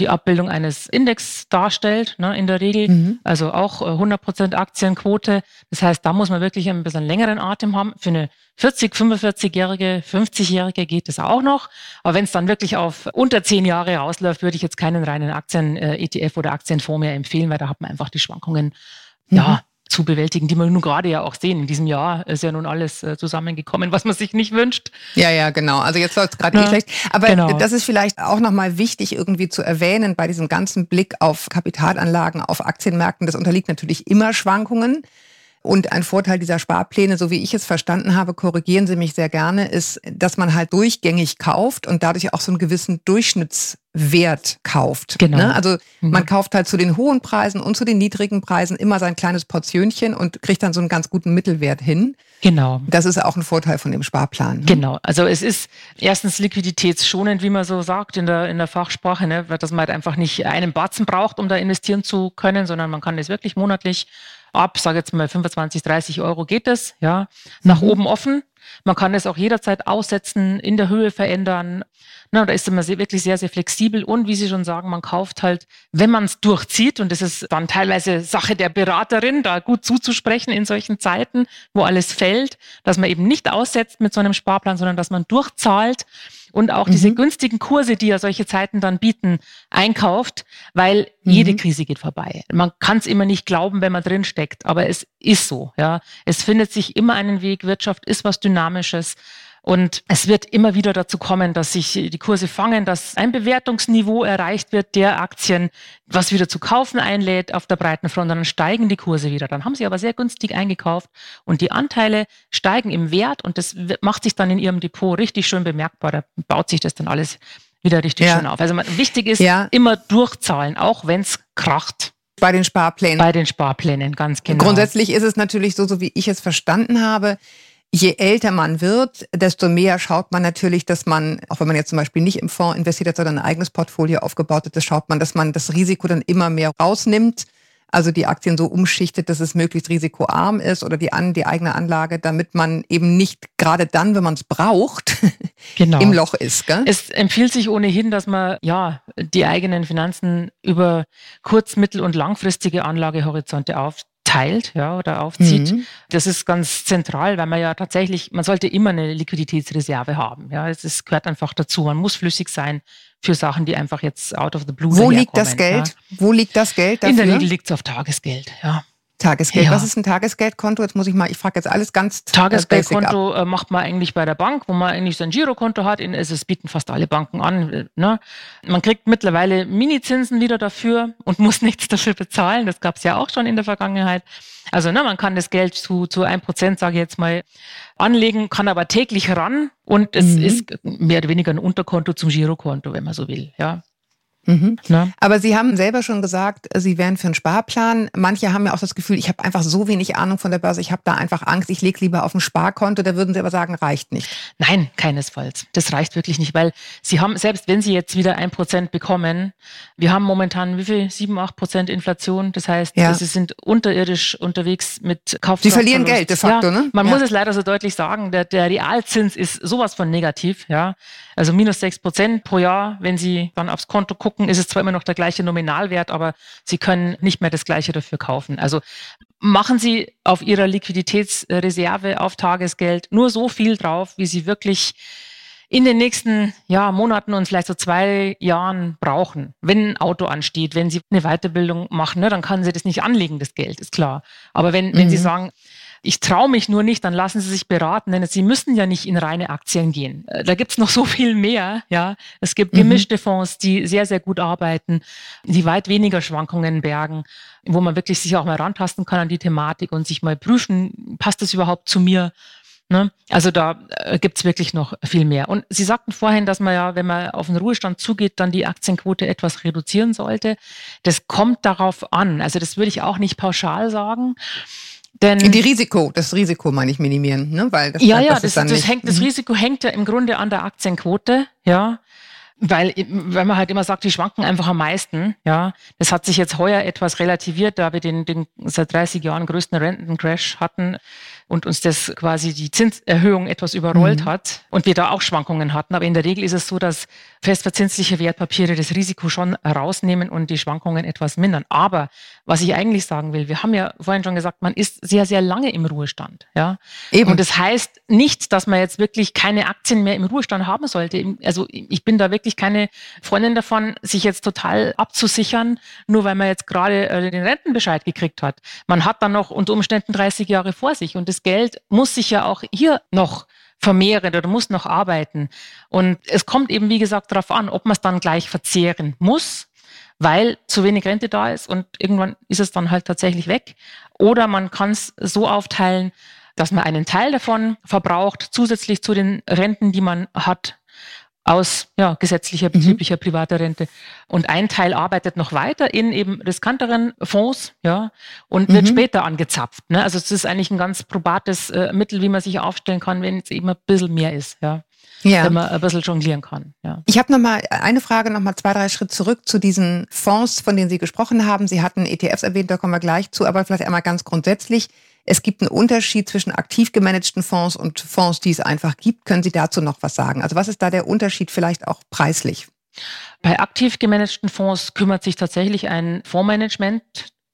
die Abbildung eines Index darstellt, ne, in der Regel. Mhm. Also auch hundert Prozent Aktienquote. Das heißt, da muss man wirklich ein bisschen längeren Atem haben. Für eine vierzig-, fünfundvierzigjährige, fünfzigjährige geht das auch noch. Aber wenn es dann wirklich auf unter zehn Jahre rausläuft, würde ich jetzt keinen reinen Aktien-E T F oder Aktienfonds mehr empfehlen, weil da hat man einfach die Schwankungen, mhm. ja, zu bewältigen, die wir nun gerade ja auch sehen. In diesem Jahr ist ja nun alles äh, zusammengekommen, was man sich nicht wünscht. Ja, ja, genau. Also jetzt läuft es gerade ja, nicht schlecht. Aber genau. Das ist vielleicht auch nochmal wichtig irgendwie zu erwähnen bei diesem ganzen Blick auf Kapitalanlagen, auf Aktienmärkten. Das unterliegt natürlich immer Schwankungen. Und ein Vorteil dieser Sparpläne, so wie ich es verstanden habe, korrigieren Sie mich sehr gerne, ist, dass man halt durchgängig kauft und dadurch auch so einen gewissen Durchschnittswert kauft. Genau. Ne? Also mhm. man kauft halt zu den hohen Preisen und zu den niedrigen Preisen immer sein kleines Portionchen und kriegt dann so einen ganz guten Mittelwert hin. Genau. Das ist auch ein Vorteil von dem Sparplan. Ne? Genau. Also es ist erstens liquiditätsschonend, wie man so sagt in der, in der Fachsprache, ne? Dass man halt einfach nicht einen Batzen braucht, um da investieren zu können, sondern man kann das wirklich monatlich ab, sage jetzt mal fünfundzwanzig, dreißig Euro geht es, ja, nach mhm. oben offen. Man kann es auch jederzeit aussetzen, in der Höhe verändern. Na, da ist man wirklich sehr, sehr flexibel. Und wie Sie schon sagen, man kauft halt, wenn man es durchzieht, und das ist dann teilweise Sache der Beraterin, da gut zuzusprechen in solchen Zeiten, wo alles fällt, dass man eben nicht aussetzt mit so einem Sparplan, sondern dass man durchzahlt und auch mhm. diese günstigen Kurse, die ja solche Zeiten dann bieten, einkauft, weil mhm. jede Krise geht vorbei. Man kann es immer nicht glauben, wenn man drin steckt, aber es ist so. Ja, es findet sich immer einen Weg. Wirtschaft ist was Dynamisches. Und es wird immer wieder dazu kommen, dass sich die Kurse fangen, dass ein Bewertungsniveau erreicht wird der Aktien, was wieder zu kaufen einlädt auf der breiten Front. Dann steigen die Kurse wieder. Dann haben sie aber sehr günstig eingekauft und die Anteile steigen im Wert und das macht sich dann in ihrem Depot richtig schön bemerkbar. Da baut sich das dann alles wieder richtig ja. schön auf. Also wichtig ist, ja. immer durchzahlen, auch wenn es kracht. Bei den Sparplänen. Bei den Sparplänen, ganz genau. Grundsätzlich ist es natürlich so, so wie ich es verstanden habe, je älter man wird, desto mehr schaut man natürlich, dass man, auch wenn man jetzt zum Beispiel nicht im Fonds investiert hat, sondern ein eigenes Portfolio aufgebaut hat, das schaut man, dass man das Risiko dann immer mehr rausnimmt. Also die Aktien so umschichtet, dass es möglichst risikoarm ist oder die, an, die eigene Anlage, damit man eben nicht gerade dann, wenn man es braucht, genau. im Loch ist. Gell? Es empfiehlt sich ohnehin, dass man ja die eigenen Finanzen über kurz-, mittel- und langfristige Anlagehorizonte auf teilt, ja, oder aufzieht. Mhm. Das ist ganz zentral, weil man ja tatsächlich, man sollte immer eine Liquiditätsreserve haben. Ja, es gehört einfach dazu. Man muss flüssig sein für Sachen, die einfach jetzt out of the blue Wo liegt das Geld? Ja. Wo liegt das Geld dafür? In der Regel liegt es auf Tagesgeld, ja. Tagesgeld. Ja. Was ist ein Tagesgeldkonto? Jetzt muss ich mal, ich frage jetzt alles ganz Tagesgeldkonto äh, macht man eigentlich bei der Bank, wo man eigentlich sein Girokonto hat. In, es bieten fast alle Banken an. Ne? Man kriegt mittlerweile Minizinsen wieder dafür und muss nichts dafür bezahlen. Das gab es ja auch schon in der Vergangenheit. Also ne, man kann das Geld zu, zu ein Prozent, sage ich jetzt mal, anlegen, kann aber täglich ran und es mhm. ist mehr oder weniger ein Unterkonto zum Girokonto, wenn man so will. Ja. Mhm. Aber Sie haben selber schon gesagt, Sie wären für einen Sparplan. Manche haben ja auch das Gefühl, ich habe einfach so wenig Ahnung von der Börse, ich habe da einfach Angst, ich lege lieber auf ein Sparkonto. Da würden Sie aber sagen, reicht nicht. Nein, keinesfalls. Das reicht wirklich nicht, weil Sie haben, selbst wenn Sie jetzt wieder ein Prozent bekommen, wir haben momentan wie viel? sieben, acht Prozent Inflation. Das heißt, ja. Sie sind unterirdisch unterwegs mit Kaufkraft. Sie verlieren Geld de facto, ja, ne? Man ja. muss es leider so deutlich sagen, der, der Realzins ist sowas von negativ. Ja, also minus sechs Prozent pro Jahr, wenn Sie dann aufs Konto gucken, ist es zwar immer noch der gleiche Nominalwert, aber Sie können nicht mehr das Gleiche dafür kaufen. Also machen Sie auf Ihrer Liquiditätsreserve auf Tagesgeld nur so viel drauf, wie Sie wirklich in den nächsten ja, Monaten und vielleicht so zwei Jahren brauchen. Wenn ein Auto ansteht, wenn Sie eine Weiterbildung machen, ne, dann können Sie das nicht anlegen, das Geld, ist klar. Aber wenn, mhm. wenn Sie sagen, ich traue mich nur nicht, dann lassen Sie sich beraten, denn Sie müssen ja nicht in reine Aktien gehen. Da gibt's noch so viel mehr. Ja, es gibt gemischte Fonds, die sehr, sehr gut arbeiten, die weit weniger Schwankungen bergen, wo man wirklich sich auch mal rantasten kann an die Thematik und sich mal prüfen, passt das überhaupt zu mir? Ne? Also da äh, gibt's wirklich noch viel mehr. Und Sie sagten vorhin, dass man ja, wenn man auf den Ruhestand zugeht, dann die Aktienquote etwas reduzieren sollte. Das kommt darauf an. Also das würde ich auch nicht pauschal sagen. Denn die Risiko, das Risiko meine ich minimieren, ne? Weil das, ja, ja, das, das, ist dann das, nicht, hängt, das Risiko hängt ja im Grunde an der Aktienquote, ja, weil, weil man halt immer sagt, die schwanken einfach am meisten, ja. Das hat sich jetzt heuer etwas relativiert, da wir den, den seit dreißig Jahren größten Rentencrash hatten und uns das quasi die Zinserhöhung etwas überrollt mhm. hat und wir da auch Schwankungen hatten. Aber in der Regel ist es so, dass festverzinsliche Wertpapiere das Risiko schon rausnehmen und die Schwankungen etwas mindern. Aber was ich eigentlich sagen will, wir haben ja vorhin schon gesagt, man ist sehr, sehr lange im Ruhestand. Ja? Eben. Und das heißt nicht, dass man jetzt wirklich keine Aktien mehr im Ruhestand haben sollte. Also ich bin da wirklich keine Freundin davon, sich jetzt total abzusichern, nur weil man jetzt gerade äh, den Rentenbescheid gekriegt hat. Man hat dann noch unter Umständen dreißig Jahre vor sich und das Geld muss sich ja auch hier noch vermehren oder muss noch arbeiten. Und es kommt eben, wie gesagt, darauf an, ob man es dann gleich verzehren muss, weil zu wenig Rente da ist und irgendwann ist es dann halt tatsächlich weg. Oder man kann es so aufteilen, dass man einen Teil davon verbraucht, zusätzlich zu den Renten, die man hat, aus ja, gesetzlicher, betrieblicher, mhm. privater Rente. Und ein Teil arbeitet noch weiter in eben riskanteren Fonds, ja, und mhm. wird später angezapft. Ne? Also es ist eigentlich ein ganz probates äh, Mittel, wie man sich aufstellen kann, wenn es eben ein bisschen mehr ist, ja. Ja. Wenn man ein bisschen jonglieren kann. Ja. Ich habe noch mal eine Frage, noch mal zwei, drei Schritte zurück zu diesen Fonds, von denen Sie gesprochen haben. Sie hatten E T Fs erwähnt, da kommen wir gleich zu, aber vielleicht einmal ganz grundsätzlich. Es gibt einen Unterschied zwischen aktiv gemanagten Fonds und Fonds, die es einfach gibt. Können Sie dazu noch was sagen? Also was ist da der Unterschied vielleicht auch preislich? Bei aktiv gemanagten Fonds kümmert sich tatsächlich ein Fondsmanagement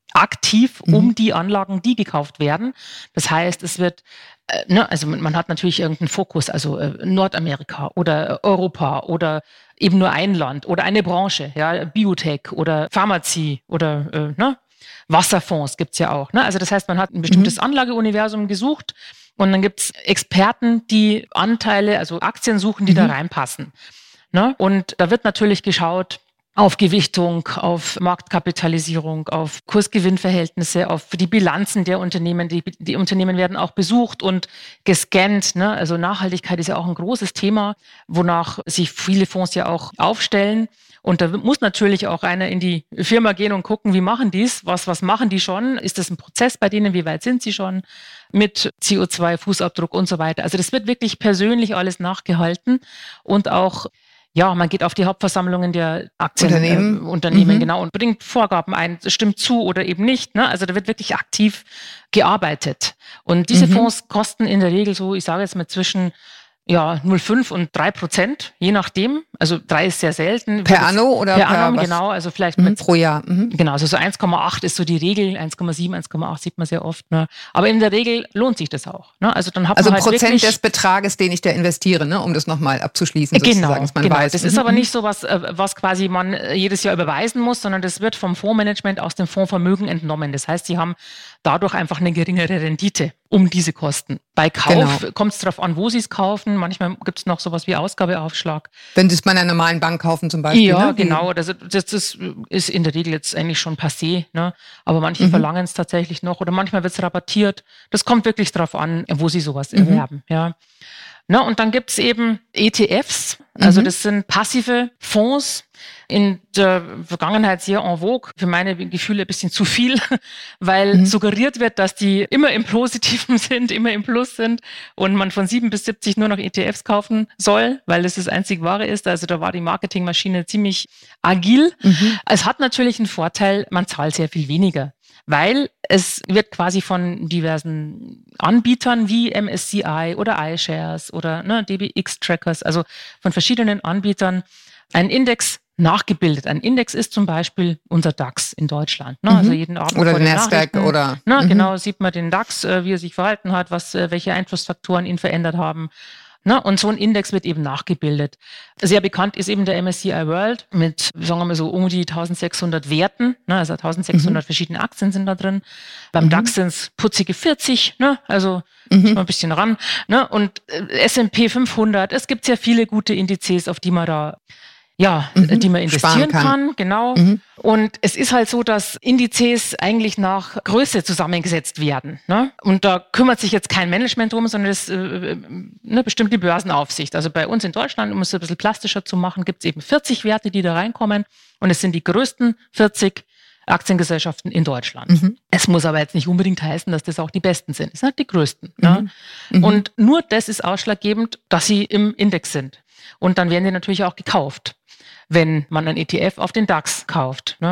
aktiv mhm. um die Anlagen, die gekauft werden. Das heißt, es wird, äh, ne, also man hat natürlich irgendeinen Fokus, also äh, Nordamerika oder Europa oder eben nur ein Land oder eine Branche, ja, Biotech oder Pharmazie oder äh, ne, Wasserfonds gibt's ja auch. Ne? Also das heißt, man hat ein bestimmtes mhm. Anlageuniversum gesucht und dann gibt's Experten, die Anteile, also Aktien suchen, die mhm. da reinpassen. Ne? Und da wird natürlich geschaut auf Gewichtung, auf Marktkapitalisierung, auf Kursgewinnverhältnisse, auf die Bilanzen der Unternehmen. Die, die Unternehmen werden auch besucht und gescannt. Ne? Also Nachhaltigkeit ist ja auch ein großes Thema, wonach sich viele Fonds ja auch aufstellen. Und da muss natürlich auch einer in die Firma gehen und gucken, wie machen die es? Was, was machen die schon? Ist das ein Prozess bei denen? Wie weit sind sie schon mit C O zwei Fußabdruck und so weiter? Also das wird wirklich persönlich alles nachgehalten und auch ja, man geht auf die Hauptversammlungen der Aktienunternehmen, äh, Unternehmen, mhm. genau, und bringt Vorgaben ein, stimmt zu oder eben nicht. Ne? Also da wird wirklich aktiv gearbeitet. Und diese mhm. Fonds kosten in der Regel so, ich sage jetzt mal zwischen ja, null Komma fünf und drei Prozent, je nachdem. Also drei ist sehr selten. Per Anno oder per Annum, genau. Also vielleicht mhm, mit, pro Jahr. Mhm. Genau, also so eins Komma acht ist so die Regel, eins Komma sieben, eins Komma acht sieht man sehr oft. Ne? Aber in der Regel lohnt sich das auch. Ne? Also dann hat also man halt Prozent wirklich, des Betrages, den ich da investiere, ne? Um das nochmal abzuschließen, genau, sozusagen, dass man genau. weiß. Das ist aber nicht so was, was quasi man jedes Jahr überweisen muss, sondern das wird vom Fondsmanagement aus dem Fondsvermögen entnommen. Das heißt, sie haben dadurch einfach eine geringere Rendite um diese Kosten. Bei Kauf genau. kommt es darauf an, wo sie es kaufen. Manchmal gibt es noch sowas wie Ausgabeaufschlag. Wenn Sie es bei einer normalen Bank kaufen zum Beispiel. Ja, ne? genau. Das, das, das ist in der Regel jetzt eigentlich schon passé. Ne? Aber manche mhm. verlangen es tatsächlich noch oder manchmal wird es rabattiert. Das kommt wirklich darauf an, wo sie sowas mhm. erwerben. Ja. Na, und dann gibt es eben E T Fs, also mhm. das sind passive Fonds, in der Vergangenheit sehr en vogue, für meine Gefühle ein bisschen zu viel, weil mhm. suggeriert wird, dass die immer im Positiven sind, immer im Plus sind und man von sieben bis siebzig nur noch E T Fs kaufen soll, weil das das einzig Wahre ist. Also da war die Marketingmaschine ziemlich agil. Mhm. Es hat natürlich einen Vorteil, man zahlt sehr viel weniger. Weil es wird quasi von diversen Anbietern wie M S C I oder iShares oder ne, D B X-Trackers, also von verschiedenen Anbietern, ein Index nachgebildet. Ein Index ist zum Beispiel unser DAX in Deutschland. Ne? Mhm. Also jeden Abend oder den Nasdaq oder ne, mhm. genau sieht man den DAX, wie er sich verhalten hat, was welche Einflussfaktoren ihn verändert haben. Na, und so ein Index wird eben nachgebildet. Sehr bekannt ist eben der M S C I World mit, sagen wir mal so, um die eintausendsechshundert Werten. Ne, also eintausendsechshundert mhm. verschiedene Aktien sind da drin. Beim mhm. DAX sind es putzige vierzig, ne, also mhm. mal ein bisschen ran. Ne, und S und P fünfhundert, es gibt sehr viele gute Indizes, auf die man da Ja, mhm. die man investieren kann. kann, genau. Mhm. Und es ist halt so, dass Indizes eigentlich nach Größe zusammengesetzt werden. Ne? Und da kümmert sich jetzt kein Management drum, sondern das äh, eine bestimmte Börsenaufsicht. Also bei uns in Deutschland, um es ein bisschen plastischer zu machen, gibt es eben vierzig Werte, die da reinkommen. Und es sind die größten vierzig Aktiengesellschaften in Deutschland. Mhm. Es muss aber jetzt nicht unbedingt heißen, dass das auch die besten sind. Es sind halt die größten. Mhm. Ne? Mhm. Und nur das ist ausschlaggebend, dass sie im Index sind. Und dann werden die natürlich auch gekauft, wenn man ein E T F auf den DAX kauft. Ne?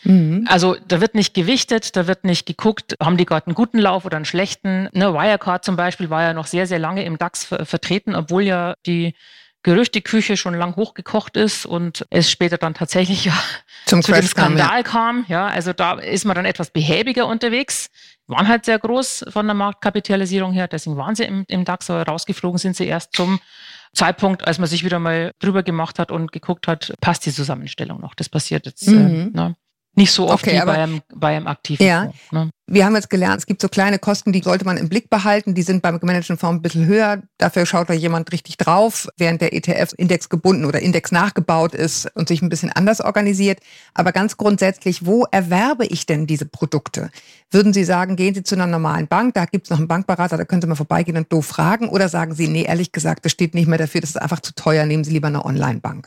Mhm. Also da wird nicht gewichtet, da wird nicht geguckt, haben die gerade einen guten Lauf oder einen schlechten. Ne, Wirecard zum Beispiel war ja noch sehr, sehr lange im DAX ver- vertreten, obwohl ja die Gerüchteküche schon lang hochgekocht ist und es später dann tatsächlich ja Zum zu dem Crash kam, Skandal ja. kam. Ja, also da ist man dann etwas behäbiger unterwegs. Waren halt sehr groß von der Marktkapitalisierung her, deswegen waren sie im, im DAX, aber rausgeflogen sind sie erst zum Zeitpunkt, als man sich wieder mal drüber gemacht hat und geguckt hat, passt die Zusammenstellung noch. Das passiert jetzt Mhm. äh, ne? nicht so oft Okay, wie aber- bei einem, bei einem aktiven Ja. Fonds. Ne? Wir haben jetzt gelernt, es gibt so kleine Kosten, die sollte man im Blick behalten. Die sind beim gemanagten Fonds ein bisschen höher. Dafür schaut da jemand richtig drauf, während der E T F indexgebunden oder Index nachgebaut ist und sich ein bisschen anders organisiert. Aber ganz grundsätzlich, wo erwerbe ich denn diese Produkte? Würden Sie sagen, gehen Sie zu einer normalen Bank, da gibt es noch einen Bankberater, da können Sie mal vorbeigehen und doof fragen? Oder sagen Sie, nee, ehrlich gesagt, das steht nicht mehr dafür, das ist einfach zu teuer, nehmen Sie lieber eine Online-Bank?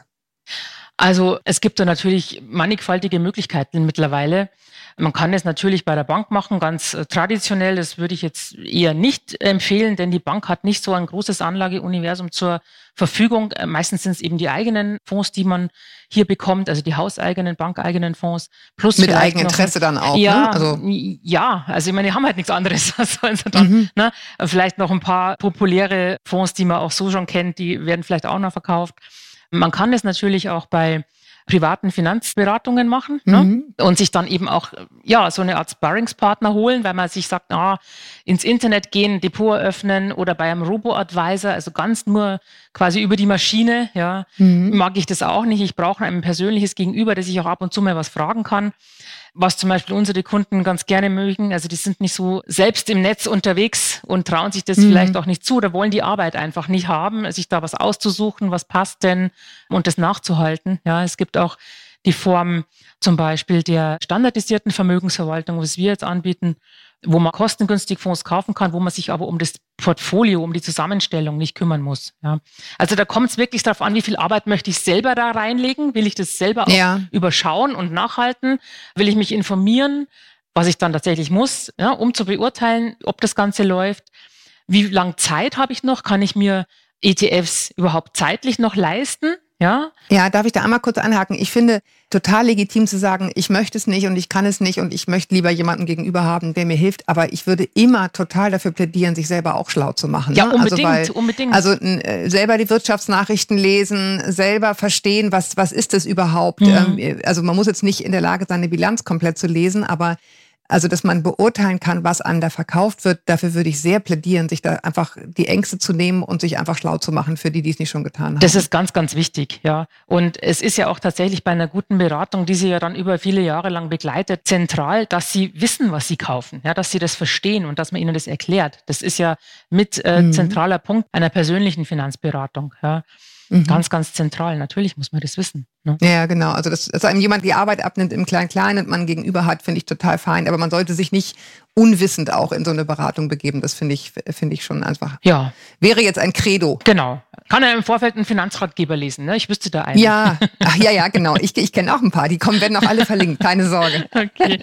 Also es gibt da natürlich mannigfaltige Möglichkeiten mittlerweile. Man kann es natürlich bei der Bank machen, ganz äh, traditionell. Das würde ich jetzt eher nicht empfehlen, denn die Bank hat nicht so ein großes Anlageuniversum zur Verfügung. Äh, meistens sind es eben die eigenen Fonds, die man hier bekommt, also die hauseigenen, bankeigenen Fonds. Plus Mit vielleicht Eigeninteresse noch, dann auch, ja, ne? Also, ja, also ich meine, die haben halt nichts anderes. Was sollen sie dann, Mhm. ne? Vielleicht noch ein paar populäre Fonds, die man auch so schon kennt, die werden vielleicht auch noch verkauft. Man kann es natürlich auch bei privaten Finanzberatungen machen, ne? Mhm. Und sich dann eben auch ja so eine Art Sparringspartner holen, weil man sich sagt, ah, ins Internet gehen, Depot eröffnen oder bei einem Robo-Advisor, also ganz nur quasi über die Maschine, ja, Mhm. mag ich das auch nicht. Ich brauche ein persönliches Gegenüber, das ich auch ab und zu mal was fragen kann. Was zum Beispiel unsere Kunden ganz gerne mögen. Also die sind nicht so selbst im Netz unterwegs und trauen sich das Mhm. vielleicht auch nicht zu oder wollen die Arbeit einfach nicht haben, sich da was auszusuchen, was passt denn und das nachzuhalten. Ja, es gibt auch die Form zum Beispiel der standardisierten Vermögensverwaltung, was wir jetzt anbieten, wo man kostengünstig Fonds kaufen kann, wo man sich aber um das Portfolio, um die Zusammenstellung nicht kümmern muss. Ja. Also da kommt es wirklich darauf an, wie viel Arbeit möchte ich selber da reinlegen? Will ich das selber auch Ja. überschauen und nachhalten? Will ich mich informieren, was ich dann tatsächlich muss, ja, um zu beurteilen, ob das Ganze läuft? Wie lang Zeit habe ich noch? Kann ich mir E T Fs überhaupt zeitlich noch leisten? Ja, Ja, darf ich da einmal kurz anhaken? Ich finde total legitim zu sagen, ich möchte es nicht und ich kann es nicht und ich möchte lieber jemanden gegenüber haben, der mir hilft. Aber ich würde immer total dafür plädieren, sich selber auch schlau zu machen. ja, ne? unbedingt, also, weil, unbedingt. Also äh, selber die Wirtschaftsnachrichten lesen, selber verstehen, was, was ist das überhaupt. Mhm. Ähm, also man muss jetzt nicht in der Lage sein, eine Bilanz komplett zu lesen, aber also, dass man beurteilen kann, was an da verkauft wird, dafür würde ich sehr plädieren, sich da einfach die Ängste zu nehmen und sich einfach schlau zu machen für die, die es nicht schon getan haben. Das ist ganz, ganz wichtig, ja. Und es ist ja auch tatsächlich bei einer guten Beratung, die Sie ja dann über viele Jahre lang begleitet, zentral, dass Sie wissen, was Sie kaufen, ja, dass Sie das verstehen und dass man Ihnen das erklärt. Das ist ja mit äh, Mhm. zentraler Punkt einer persönlichen Finanzberatung, ja. Mhm. Ganz, ganz zentral. Natürlich muss man das wissen. Ne? Ja, genau. Also, dass, dass einem jemand die Arbeit abnimmt im Klein-Klein und man gegenüber hat, finde ich total fein. Aber man sollte sich nicht unwissend auch in so eine Beratung begeben. Das finde ich, finde ich schon einfach. Ja, Wäre jetzt ein Credo. genau. Kann er im Vorfeld einen Finanzratgeber lesen, ne? Ich wüsste da einen. Ja, ach, ja, ja, genau. Ich, ich kenne auch ein paar. Die kommen, werden auch alle verlinkt. Keine Sorge. Okay.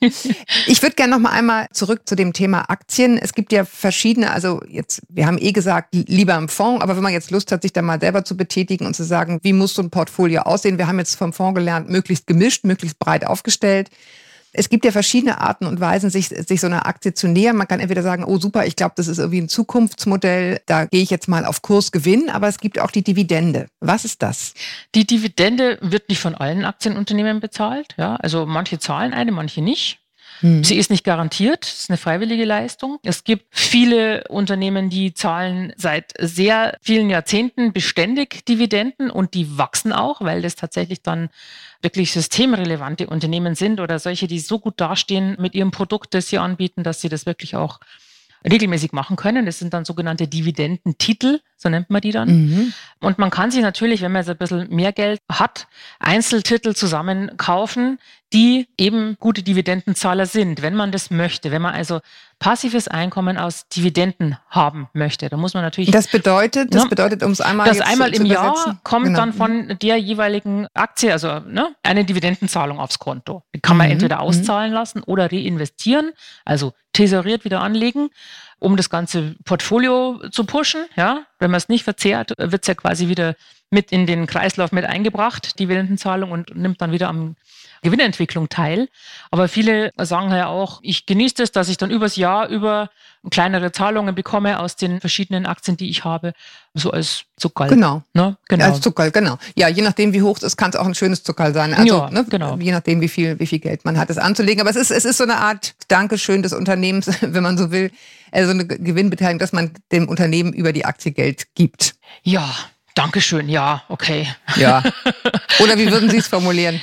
Ich würde gerne noch mal einmal zurück zu dem Thema Aktien. Es gibt ja verschiedene, also jetzt, wir haben eh gesagt, lieber im Fonds, aber wenn man jetzt Lust hat, sich da mal selber zu betätigen und zu sagen, wie muss so ein Portfolio aussehen? Wir haben jetzt vom Fonds gelernt, möglichst gemischt, möglichst breit aufgestellt. Es gibt ja verschiedene Arten und Weisen, sich, sich so einer Aktie zu nähern. Man kann entweder sagen, oh super, ich glaube, das ist irgendwie ein Zukunftsmodell, da gehe ich jetzt mal auf Kursgewinn, aber es gibt auch die Dividende. Was ist das? Die Dividende wird nicht von allen Aktienunternehmen bezahlt. Ja? Also manche zahlen eine, manche nicht. Hm. Sie ist nicht garantiert, es ist eine freiwillige Leistung. Es gibt viele Unternehmen, die zahlen seit sehr vielen Jahrzehnten beständig Dividenden und die wachsen auch, weil das tatsächlich dann wirklich systemrelevante Unternehmen sind oder solche, die so gut dastehen mit ihrem Produkt, das sie anbieten, dass sie das wirklich auch regelmäßig machen können. Das sind dann sogenannte Dividendentitel, so nennt man die dann. Mhm. Und man kann sich natürlich, wenn man jetzt ein bisschen mehr Geld hat, Einzeltitel zusammen kaufen, die eben gute Dividendenzahler sind, wenn man das möchte. Wenn man also passives Einkommen aus Dividenden haben möchte, dann muss man natürlich... Das bedeutet, das Ja, bedeutet, um es einmal das jetzt einmal zu, im zu Jahr übersetzen. kommt Genau. dann von der jeweiligen Aktie, also ne, eine Dividendenzahlung aufs Konto. Die kann man Mhm, entweder mhm. auszahlen lassen oder reinvestieren, also tesoriert wieder anlegen, um das ganze Portfolio zu pushen. Ja? Wenn man es nicht verzehrt, wird es ja quasi wieder mit in den Kreislauf mit eingebracht, Dividendenzahlung, und nimmt dann wieder am Gewinnentwicklung teil. Aber viele sagen ja auch, ich genieße es, dass ich dann übers Jahr über kleinere Zahlungen bekomme aus den verschiedenen Aktien, die ich habe, so als Zuckerl. Genau. Ne? Genau. Als Zuckerl, genau. Ja, je nachdem, wie hoch es ist, kann es auch ein schönes Zuckerl sein. Also, ja, ne, genau. Je nachdem, wie viel, wie viel Geld man hat, es anzulegen. Aber es ist, es ist so eine Art Dankeschön des Unternehmens, wenn man so will. Also eine Gewinnbeteiligung, dass man dem Unternehmen über die Aktie Geld gibt. Ja. Dankeschön, ja, okay. Ja. Oder wie würden Sie es formulieren?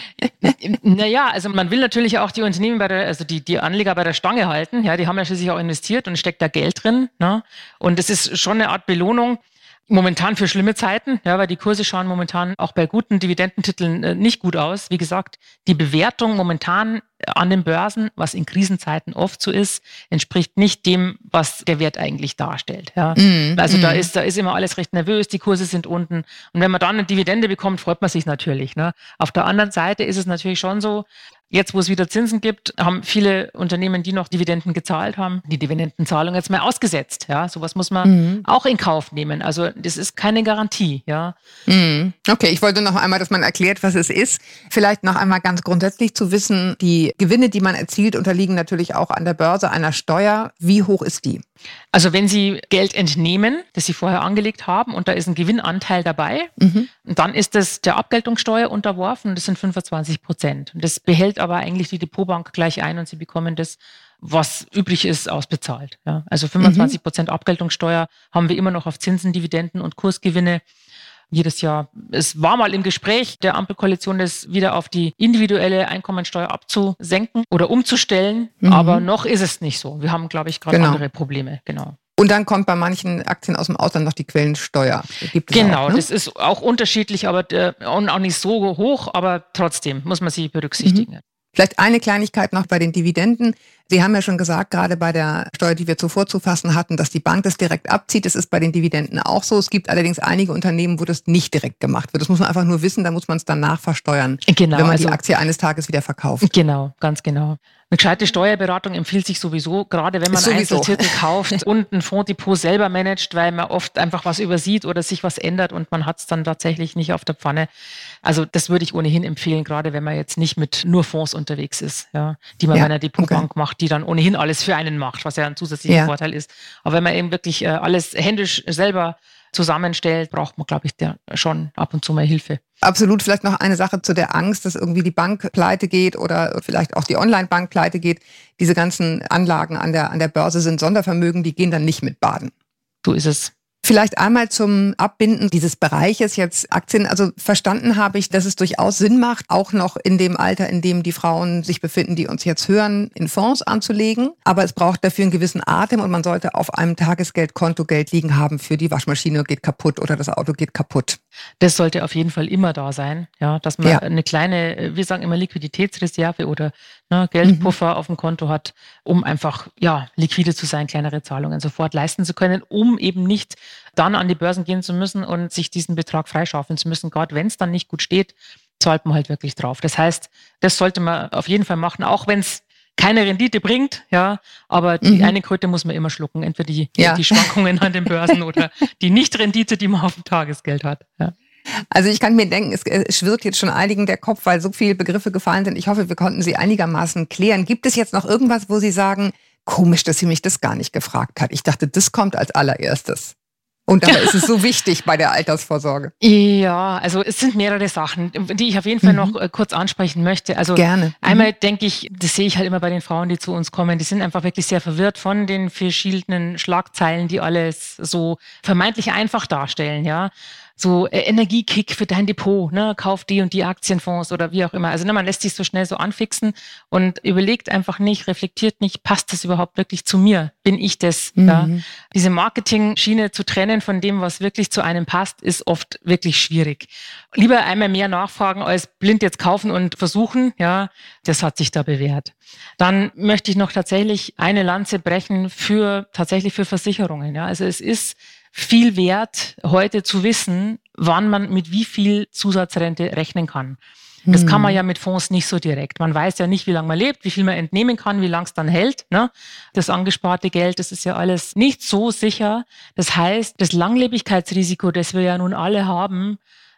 Naja, also man will natürlich auch die Unternehmen bei der, also die, die Anleger bei der Stange halten. Ja, die haben ja schließlich auch investiert und steckt da Geld drin. Ne? Und es ist schon eine Art Belohnung. Momentan für schlimme Zeiten, ja, weil die Kurse schauen momentan auch bei guten Dividendentiteln äh, nicht gut aus. Wie gesagt, die Bewertung momentan an den Börsen, was in Krisenzeiten oft so ist, entspricht nicht dem, was der Wert eigentlich darstellt. Ja. Mm, also mm. da ist, da ist immer alles recht nervös, die Kurse sind unten. Und wenn man dann eine Dividende bekommt, freut man sich natürlich. Ne. Auf der anderen Seite ist es natürlich schon so, jetzt, wo es wieder Zinsen gibt, haben viele Unternehmen, die noch Dividenden gezahlt haben, die Dividendenzahlung jetzt mal ausgesetzt. Ja, sowas muss man mhm. auch in Kauf nehmen. Also das ist keine Garantie. Ja. Mhm. Okay, ich wollte noch einmal, dass man erklärt, was es ist. Vielleicht noch einmal ganz grundsätzlich zu wissen, die Gewinne, die man erzielt, unterliegen natürlich auch an der Börse einer Steuer. Wie hoch ist die? Also wenn Sie Geld entnehmen, das Sie vorher angelegt haben, und da ist ein Gewinnanteil dabei, mhm. dann ist das der Abgeltungssteuer unterworfen, und das sind fünfundzwanzig Prozent. Und das behält aber eigentlich die Depotbank gleich ein, und Sie bekommen das, was übrig ist, ausbezahlt. Ja, also fünfundzwanzig Prozent mhm. Abgeltungssteuer haben wir immer noch auf Zinsen, Dividenden und Kursgewinne. Jedes Jahr. Es war mal im Gespräch der Ampelkoalition, das wieder auf die individuelle Einkommensteuer abzusenken oder umzustellen. Mhm. Aber noch ist es nicht so. Wir haben, glaube ich, gerade genau. andere Probleme. Genau. Und dann kommt bei manchen Aktien aus dem Ausland noch die Quellensteuer. Gibt es genau, auch, ne? Das ist auch unterschiedlich, aber äh, auch nicht so hoch, aber trotzdem muss man sie berücksichtigen. Mhm. Vielleicht eine Kleinigkeit noch bei den Dividenden. Sie haben ja schon gesagt, gerade bei der Steuer, die wir zuvor zu fassen hatten, dass die Bank das direkt abzieht. Das ist bei den Dividenden auch so. Es gibt allerdings einige Unternehmen, wo das nicht direkt gemacht wird. Das muss man einfach nur wissen, da muss man es dann nachversteuern, genau, wenn man also, die Aktie eines Tages wieder verkauft. Genau, ganz genau. Eine gescheite Steuerberatung empfiehlt sich sowieso, gerade wenn man Einzeltitel kauft und ein Fonddepot selber managt, weil man oft einfach was übersieht oder sich was ändert und man hat es dann tatsächlich nicht auf der Pfanne. Also das würde ich ohnehin empfehlen, gerade wenn man jetzt nicht mit nur Fonds unterwegs ist, ja, die man ja, bei einer Depotbank okay. macht, die dann ohnehin alles für einen macht, was ja ein zusätzlicher ja. Vorteil ist. Aber wenn man eben wirklich äh, alles händisch selber zusammenstellt, braucht man, glaube ich, der schon ab und zu mal Hilfe. Absolut. Vielleicht noch eine Sache zu der Angst, dass irgendwie die Bank pleite geht oder vielleicht auch die Online-Bank pleite geht. Diese ganzen Anlagen an der, an der Börse sind Sondervermögen, die gehen dann nicht mit baden. So ist es. Vielleicht einmal zum Abbinden dieses Bereiches jetzt Aktien. Also verstanden habe ich, dass es durchaus Sinn macht, auch noch in dem Alter, in dem die Frauen sich befinden, die uns jetzt hören, in Fonds anzulegen. Aber es braucht dafür einen gewissen Atem und man sollte auf einem Tagesgeldkonto Geld liegen haben für die Waschmaschine geht kaputt oder das Auto geht kaputt. Das sollte auf jeden Fall immer da sein, ja, dass man ja. eine kleine, wir sagen immer Liquiditätsreserve oder ne, Geldpuffer mhm. auf dem Konto hat, um einfach ja liquide zu sein, kleinere Zahlungen sofort leisten zu können, um eben nicht dann an die Börsen gehen zu müssen und sich diesen Betrag freischaufeln zu müssen. Gerade wenn es dann nicht gut steht, zahlt man halt wirklich drauf. Das heißt, das sollte man auf jeden Fall machen, auch wenn es keine Rendite bringt, ja, aber die mhm. eine Kröte muss man immer schlucken, entweder die, ja. die Schwankungen an den Börsen oder die Nichtrendite, die man auf dem Tagesgeld hat. Ja. Also ich kann mir denken, es schwirrt jetzt schon einigen der Kopf, weil so viele Begriffe gefallen sind. Ich hoffe, wir konnten sie einigermaßen klären. Gibt es jetzt noch irgendwas, wo Sie sagen, komisch, dass sie mich das gar nicht gefragt hat? Ich dachte, das kommt als allererstes. Und dabei ist es so wichtig bei der Altersvorsorge. Ja, also es sind mehrere Sachen, die ich auf jeden Fall mhm. noch äh, kurz ansprechen möchte. Also Gerne. Mhm. Einmal denke ich, das sehe ich halt immer bei den Frauen, die zu uns kommen, die sind einfach wirklich sehr verwirrt von den verschiedenen Schlagzeilen, die alles so vermeintlich einfach darstellen, ja. So äh, Energiekick für dein Depot, ne, kauf die und die Aktienfonds oder wie auch immer. Also ne, man lässt sich so schnell so anfixen und überlegt einfach nicht, reflektiert nicht, passt das überhaupt wirklich zu mir? Bin ich das? Mhm. Ja? Diese Marketing-Schiene zu trennen von dem, was wirklich zu einem passt, ist oft wirklich schwierig. Lieber einmal mehr nachfragen, als blind jetzt kaufen und versuchen, ja, das hat sich da bewährt. Dann möchte ich noch tatsächlich eine Lanze brechen für, tatsächlich für Versicherungen, ja. Also es ist viel wert, heute zu wissen, wann man mit wie viel Zusatzrente rechnen kann. Das kann man ja mit Fonds nicht so direkt. Man weiß ja nicht, wie lange man lebt, wie viel man entnehmen kann, wie lange es dann hält. Ne? Das angesparte Geld, das ist ja alles nicht so sicher. Das heißt, das Langlebigkeitsrisiko, das wir ja nun alle haben,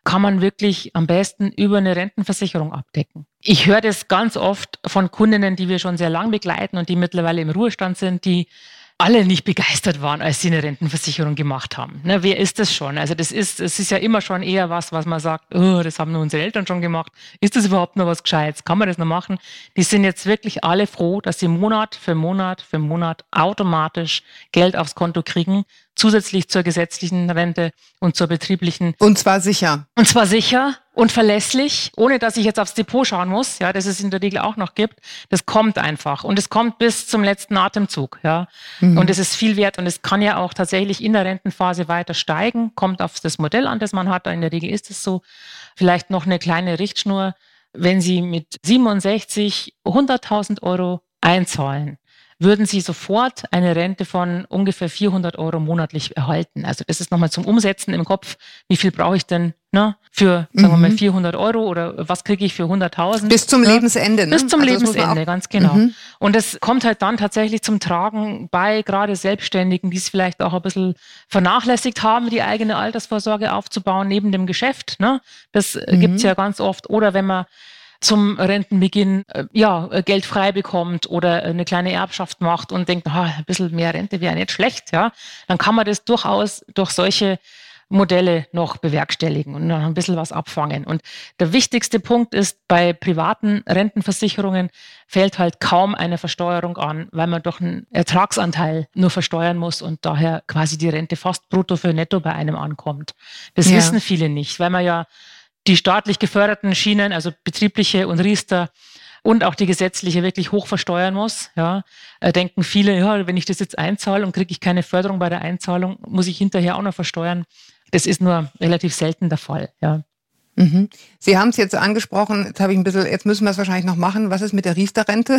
kann man wirklich am besten über eine Rentenversicherung abdecken. Ich höre das ganz oft von Kundinnen, die wir schon sehr lang begleiten und die mittlerweile im Ruhestand sind, die alle nicht begeistert waren, als sie eine Rentenversicherung gemacht haben. Ne, wer ist das schon? Also das ist, es ist ja immer schon eher was, was man sagt, oh, das haben nur unsere Eltern schon gemacht. Ist das überhaupt noch was Gescheites? Kann man das noch machen? Die sind jetzt wirklich alle froh, dass sie Monat für Monat für Monat automatisch Geld aufs Konto kriegen, zusätzlich zur gesetzlichen Rente und zur betrieblichen. Und zwar sicher. Und zwar sicher und verlässlich, ohne dass ich jetzt aufs Depot schauen muss, ja, das es in der Regel auch noch gibt. Das kommt einfach und es kommt bis zum letzten Atemzug, ja. Mhm. Und es ist viel wert und es kann ja auch tatsächlich in der Rentenphase weiter steigen, kommt auf das Modell an, das man hat. In der Regel ist es so. Vielleicht noch eine kleine Richtschnur, wenn Sie mit siebenundsechzig hunderttausend Euro einzahlen, würden Sie sofort eine Rente von ungefähr vierhundert Euro monatlich erhalten. Also das ist nochmal zum Umsetzen im Kopf. Wie viel brauche ich denn ne, für, sagen wir mal, vierhundert Euro oder was kriege ich für hunderttausend? Bis zum ne? Lebensende. Ne? Bis zum also Lebensende, ganz genau. Mhm. Und das kommt halt dann tatsächlich zum Tragen bei gerade Selbstständigen, die es vielleicht auch ein bisschen vernachlässigt haben, die eigene Altersvorsorge aufzubauen neben dem Geschäft. Ne? Das mhm. gibt's ja ganz oft. Oder wenn man zum Rentenbeginn äh, ja, Geld frei bekommt oder eine kleine Erbschaft macht und denkt, ah, ein bisschen mehr Rente wäre nicht schlecht, ja, dann kann man das durchaus durch solche Modelle noch bewerkstelligen und noch ein bisschen was abfangen. Und der wichtigste Punkt ist, bei privaten Rentenversicherungen fällt halt kaum eine Versteuerung an, weil man doch einen Ertragsanteil nur versteuern muss und daher quasi die Rente fast brutto für netto bei einem ankommt. Das ja. wissen viele nicht, weil man ja die staatlich geförderten Schienen, also betriebliche und Riester und auch die gesetzliche wirklich hoch versteuern muss. Ja, äh, denken viele, ja, wenn ich das jetzt einzahle und kriege ich keine Förderung bei der Einzahlung, muss ich hinterher auch noch versteuern. Das ist nur relativ selten der Fall. Ja. Mhm. Sie haben es jetzt angesprochen, jetzt habe ich ein bisschen, jetzt müssen wir es wahrscheinlich noch machen. Was ist mit der Riester-Rente?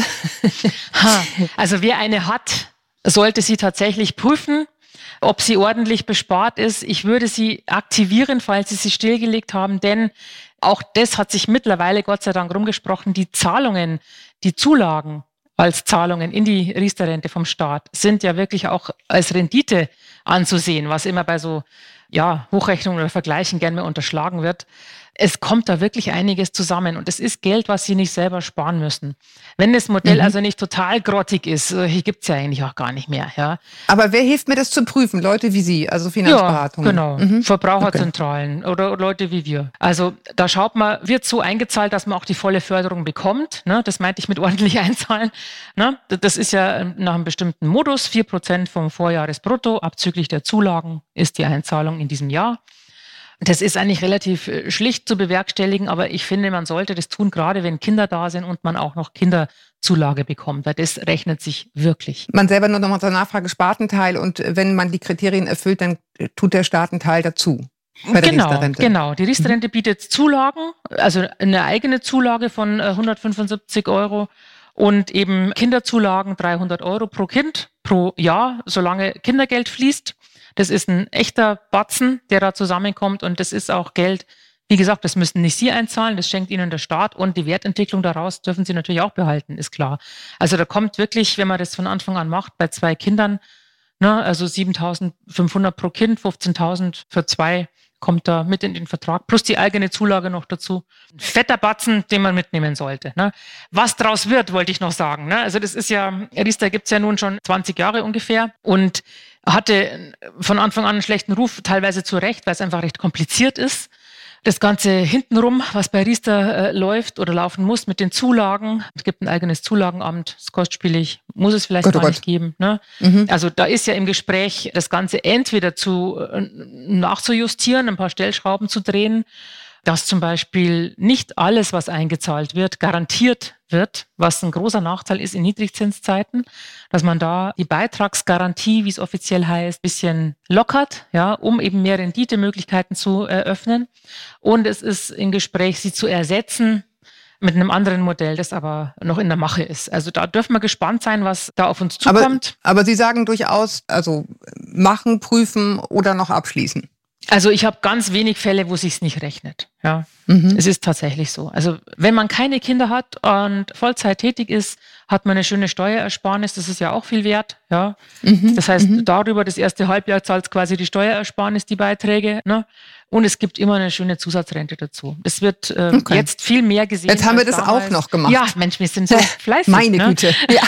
ha, also wer eine hat, sollte sie tatsächlich prüfen, ob sie ordentlich bespart ist. Ich würde sie aktivieren, falls Sie sie stillgelegt haben, denn auch das hat sich mittlerweile Gott sei Dank rumgesprochen. Die Zahlungen, die Zulagen als Zahlungen in die Riester-Rente vom Staat sind ja wirklich auch als Rendite anzusehen, was immer bei so ja, Hochrechnungen oder Vergleichen gerne mal unterschlagen wird. Es kommt da wirklich einiges zusammen und es ist Geld, was Sie nicht selber sparen müssen. Wenn das Modell mhm. also nicht total grottig ist, hier gibt's ja eigentlich auch gar nicht mehr. Ja. Aber wer hilft mir das zu prüfen? Leute wie Sie, also Finanzberatungen? Ja, genau, mhm. Verbraucherzentralen okay. oder Leute wie wir. Also da schaut man, wird so eingezahlt, dass man auch die volle Förderung bekommt. Ne? Das meinte ich mit ordentlich einzahlen. Ne? Das ist ja nach einem bestimmten Modus, vier Prozent vom Vorjahresbrutto, abzüglich der Zulagen ist die Einzahlung in diesem Jahr. Das ist eigentlich relativ schlicht zu bewerkstelligen, aber ich finde, man sollte das tun, gerade wenn Kinder da sind und man auch noch Kinderzulage bekommt, weil das rechnet sich wirklich. Man selber nur noch mal zur Nachfrage Spartenteil und wenn man die Kriterien erfüllt, dann tut der Staat einen Teil dazu. Bei der genau, Riester-Rente. genau. Die Riester-Rente bietet Zulagen, also eine eigene Zulage von hundertfünfundsiebzig Euro und eben Kinderzulagen dreihundert Euro pro Kind pro Jahr, solange Kindergeld fließt. Das ist ein echter Batzen, der da zusammenkommt und das ist auch Geld, wie gesagt, das müssen nicht Sie einzahlen, das schenkt Ihnen der Staat und die Wertentwicklung daraus dürfen Sie natürlich auch behalten, ist klar. Also da kommt wirklich, wenn man das von Anfang an macht, bei zwei Kindern, ne, also siebentausendfünfhundert pro Kind, fünfzehntausend für zwei, kommt da mit in den Vertrag, plus die eigene Zulage noch dazu. Ein fetter Batzen, den man mitnehmen sollte. Ne? Was draus wird, wollte ich noch sagen. Ne? Also das ist ja, Riester gibt's ja nun schon zwanzig Jahre ungefähr und hatte von Anfang an einen schlechten Ruf, teilweise zu Recht, weil es einfach recht kompliziert ist. Das Ganze hintenrum, was bei Riester äh, läuft oder laufen muss mit den Zulagen. Es gibt ein eigenes Zulagenamt, das ist kostspielig, muss es vielleicht Gott, gar oh nicht Gott. geben. Ne? Mhm. Also da ist ja im Gespräch, das Ganze entweder zu äh, nachzujustieren, ein paar Stellschrauben zu drehen, dass zum Beispiel nicht alles, was eingezahlt wird, garantiert wird, was ein großer Nachteil ist in Niedrigzinszeiten, dass man da die Beitragsgarantie, wie es offiziell heißt, bisschen lockert, ja, um eben mehr Renditemöglichkeiten zu eröffnen. Und es ist im Gespräch, sie zu ersetzen mit einem anderen Modell, das aber noch in der Mache ist. Also da dürfen wir gespannt sein, was da auf uns zukommt. Aber, aber Sie sagen durchaus, also machen, prüfen oder noch abschließen. Also ich habe ganz wenig Fälle, wo sich's nicht rechnet. Ja, mhm. Es ist tatsächlich so. Also wenn man keine Kinder hat und Vollzeit tätig ist, hat man eine schöne Steuerersparnis. Das ist ja auch viel wert. Ja, mhm. Das heißt, mhm. darüber das erste Halbjahr zahlt quasi die Steuerersparnis, die Beiträge. Ne? Und es gibt immer eine schöne Zusatzrente dazu. Es wird äh, okay. jetzt viel mehr gesehen. Jetzt haben wir das damals. auch noch gemacht. Ja, Mensch, wir sind so fleißig. Meine ne? Güte. Ja.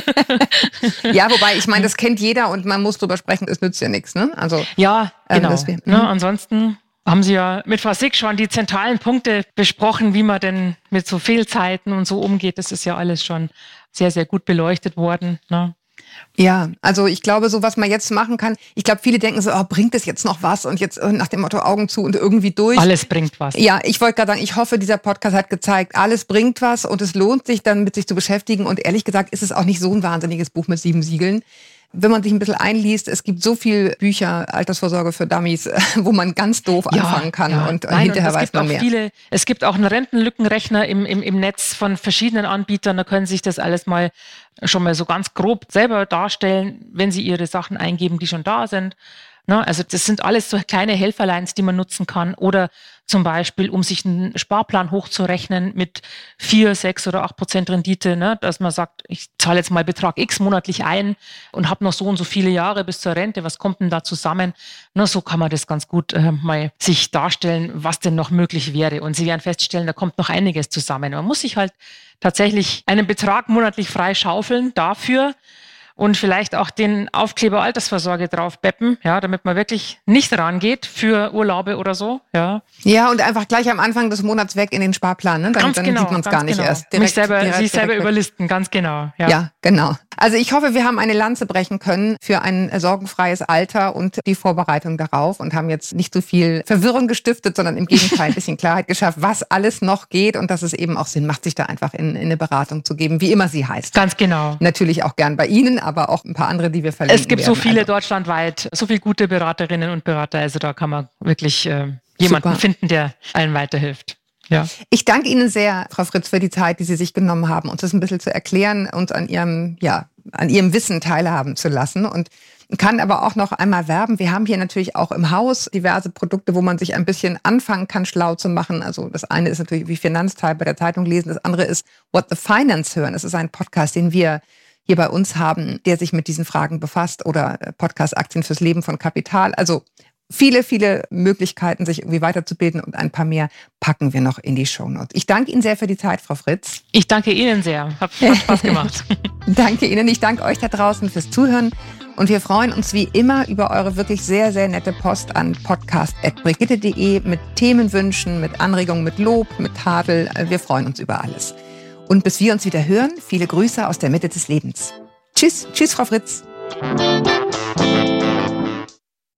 ja, wobei, ich meine, das kennt jeder und man muss drüber sprechen, es nützt ja nichts. Ne? Also, ja, genau. Ähm, wir, ne, ansonsten haben Sie ja mit Frau Sick schon die zentralen Punkte besprochen, wie man denn mit so Fehlzeiten und so umgeht. Das ist ja alles schon sehr, sehr gut beleuchtet worden. Ne? Ja, also ich glaube, so was man jetzt machen kann, ich glaube, viele denken so, oh, bringt es jetzt noch was und jetzt nach dem Motto Augen zu und irgendwie durch. Alles bringt was. Ja, ich wollte gerade sagen, ich hoffe, dieser Podcast hat gezeigt, alles bringt was und es lohnt sich dann, mit sich zu beschäftigen und ehrlich gesagt ist es auch nicht so ein wahnsinniges Buch mit sieben Siegeln. Wenn man sich ein bisschen einliest, es gibt so viele Bücher, Altersvorsorge für Dummies, wo man ganz doof ja, anfangen kann ja. und Nein, hinterher und weiß man mehr. Viele, es gibt auch einen Rentenlückenrechner im, im, im Netz von verschiedenen Anbietern, da können Sie sich das alles mal schon mal so ganz grob selber darstellen, wenn Sie Ihre Sachen eingeben, die schon da sind. Ne? Also das sind alles so kleine Helferleins, die man nutzen kann. Oder zum Beispiel, um sich einen Sparplan hochzurechnen mit vier, sechs oder acht Prozent Rendite, ne? Dass man sagt, ich zahle jetzt mal Betrag X monatlich ein und habe noch so und so viele Jahre bis zur Rente. Was kommt denn da zusammen? Na, so kann man das ganz gut äh, mal sich darstellen, was denn noch möglich wäre. Und Sie werden feststellen, da kommt noch einiges zusammen. Man muss sich halt tatsächlich einen Betrag monatlich frei schaufeln dafür, und vielleicht auch den Aufkleber Altersvorsorge drauf beppen, ja, damit man wirklich nicht rangeht für Urlaube oder so. Ja, ja und einfach gleich am Anfang des Monats weg in den Sparplan. Ne? Dann, ganz dann genau, sieht man es gar nicht genau. erst. Direkt, Mich selber, direkt, sich selber direkt überlisten, ganz genau. Ja. ja, genau. Also ich hoffe, wir haben eine Lanze brechen können für ein sorgenfreies Alter und die Vorbereitung darauf und haben jetzt nicht so viel Verwirrung gestiftet, sondern im Gegenteil ein bisschen Klarheit geschafft, was alles noch geht und dass es eben auch Sinn macht, sich da einfach in, in eine Beratung zu geben, wie immer sie heißt. Ganz genau. Natürlich auch gern bei Ihnen, aber auch ein paar andere, die wir verlinken Es gibt werden. so viele also. deutschlandweit, so viele gute Beraterinnen und Berater, also da kann man wirklich äh, jemanden Super. finden, der allen weiterhilft. Ja. Ich danke Ihnen sehr, Frau Fritz, für die Zeit, die Sie sich genommen haben, uns das ein bisschen zu erklären und an Ihrem, ja, an Ihrem Wissen teilhaben zu lassen. Und kann aber auch noch einmal werben. Wir haben hier natürlich auch im Haus diverse Produkte, wo man sich ein bisschen anfangen kann, schlau zu machen. Also das eine ist natürlich wie Finanzteil bei der Zeitung lesen. Das andere ist What the Finance hören. Das ist ein Podcast, den wir hier bei uns haben, der sich mit diesen Fragen befasst, oder Podcast Aktien fürs Leben von Kapital. Also viele, viele Möglichkeiten, sich irgendwie weiterzubilden, und ein paar mehr packen wir noch in die Shownotes. Ich danke Ihnen sehr für die Zeit, Frau Fritz. Ich danke Ihnen sehr. Hat, hat Spaß gemacht. Danke Ihnen. Ich danke euch da draußen fürs Zuhören. Und wir freuen uns wie immer über eure wirklich sehr, sehr nette Post an podcast at brigitte punkt de mit Themenwünschen, mit Anregungen, mit Lob, mit Tadel. Wir freuen uns über alles. Und bis wir uns wieder hören, viele Grüße aus der Mitte des Lebens. Tschüss, tschüss, Frau Fritz.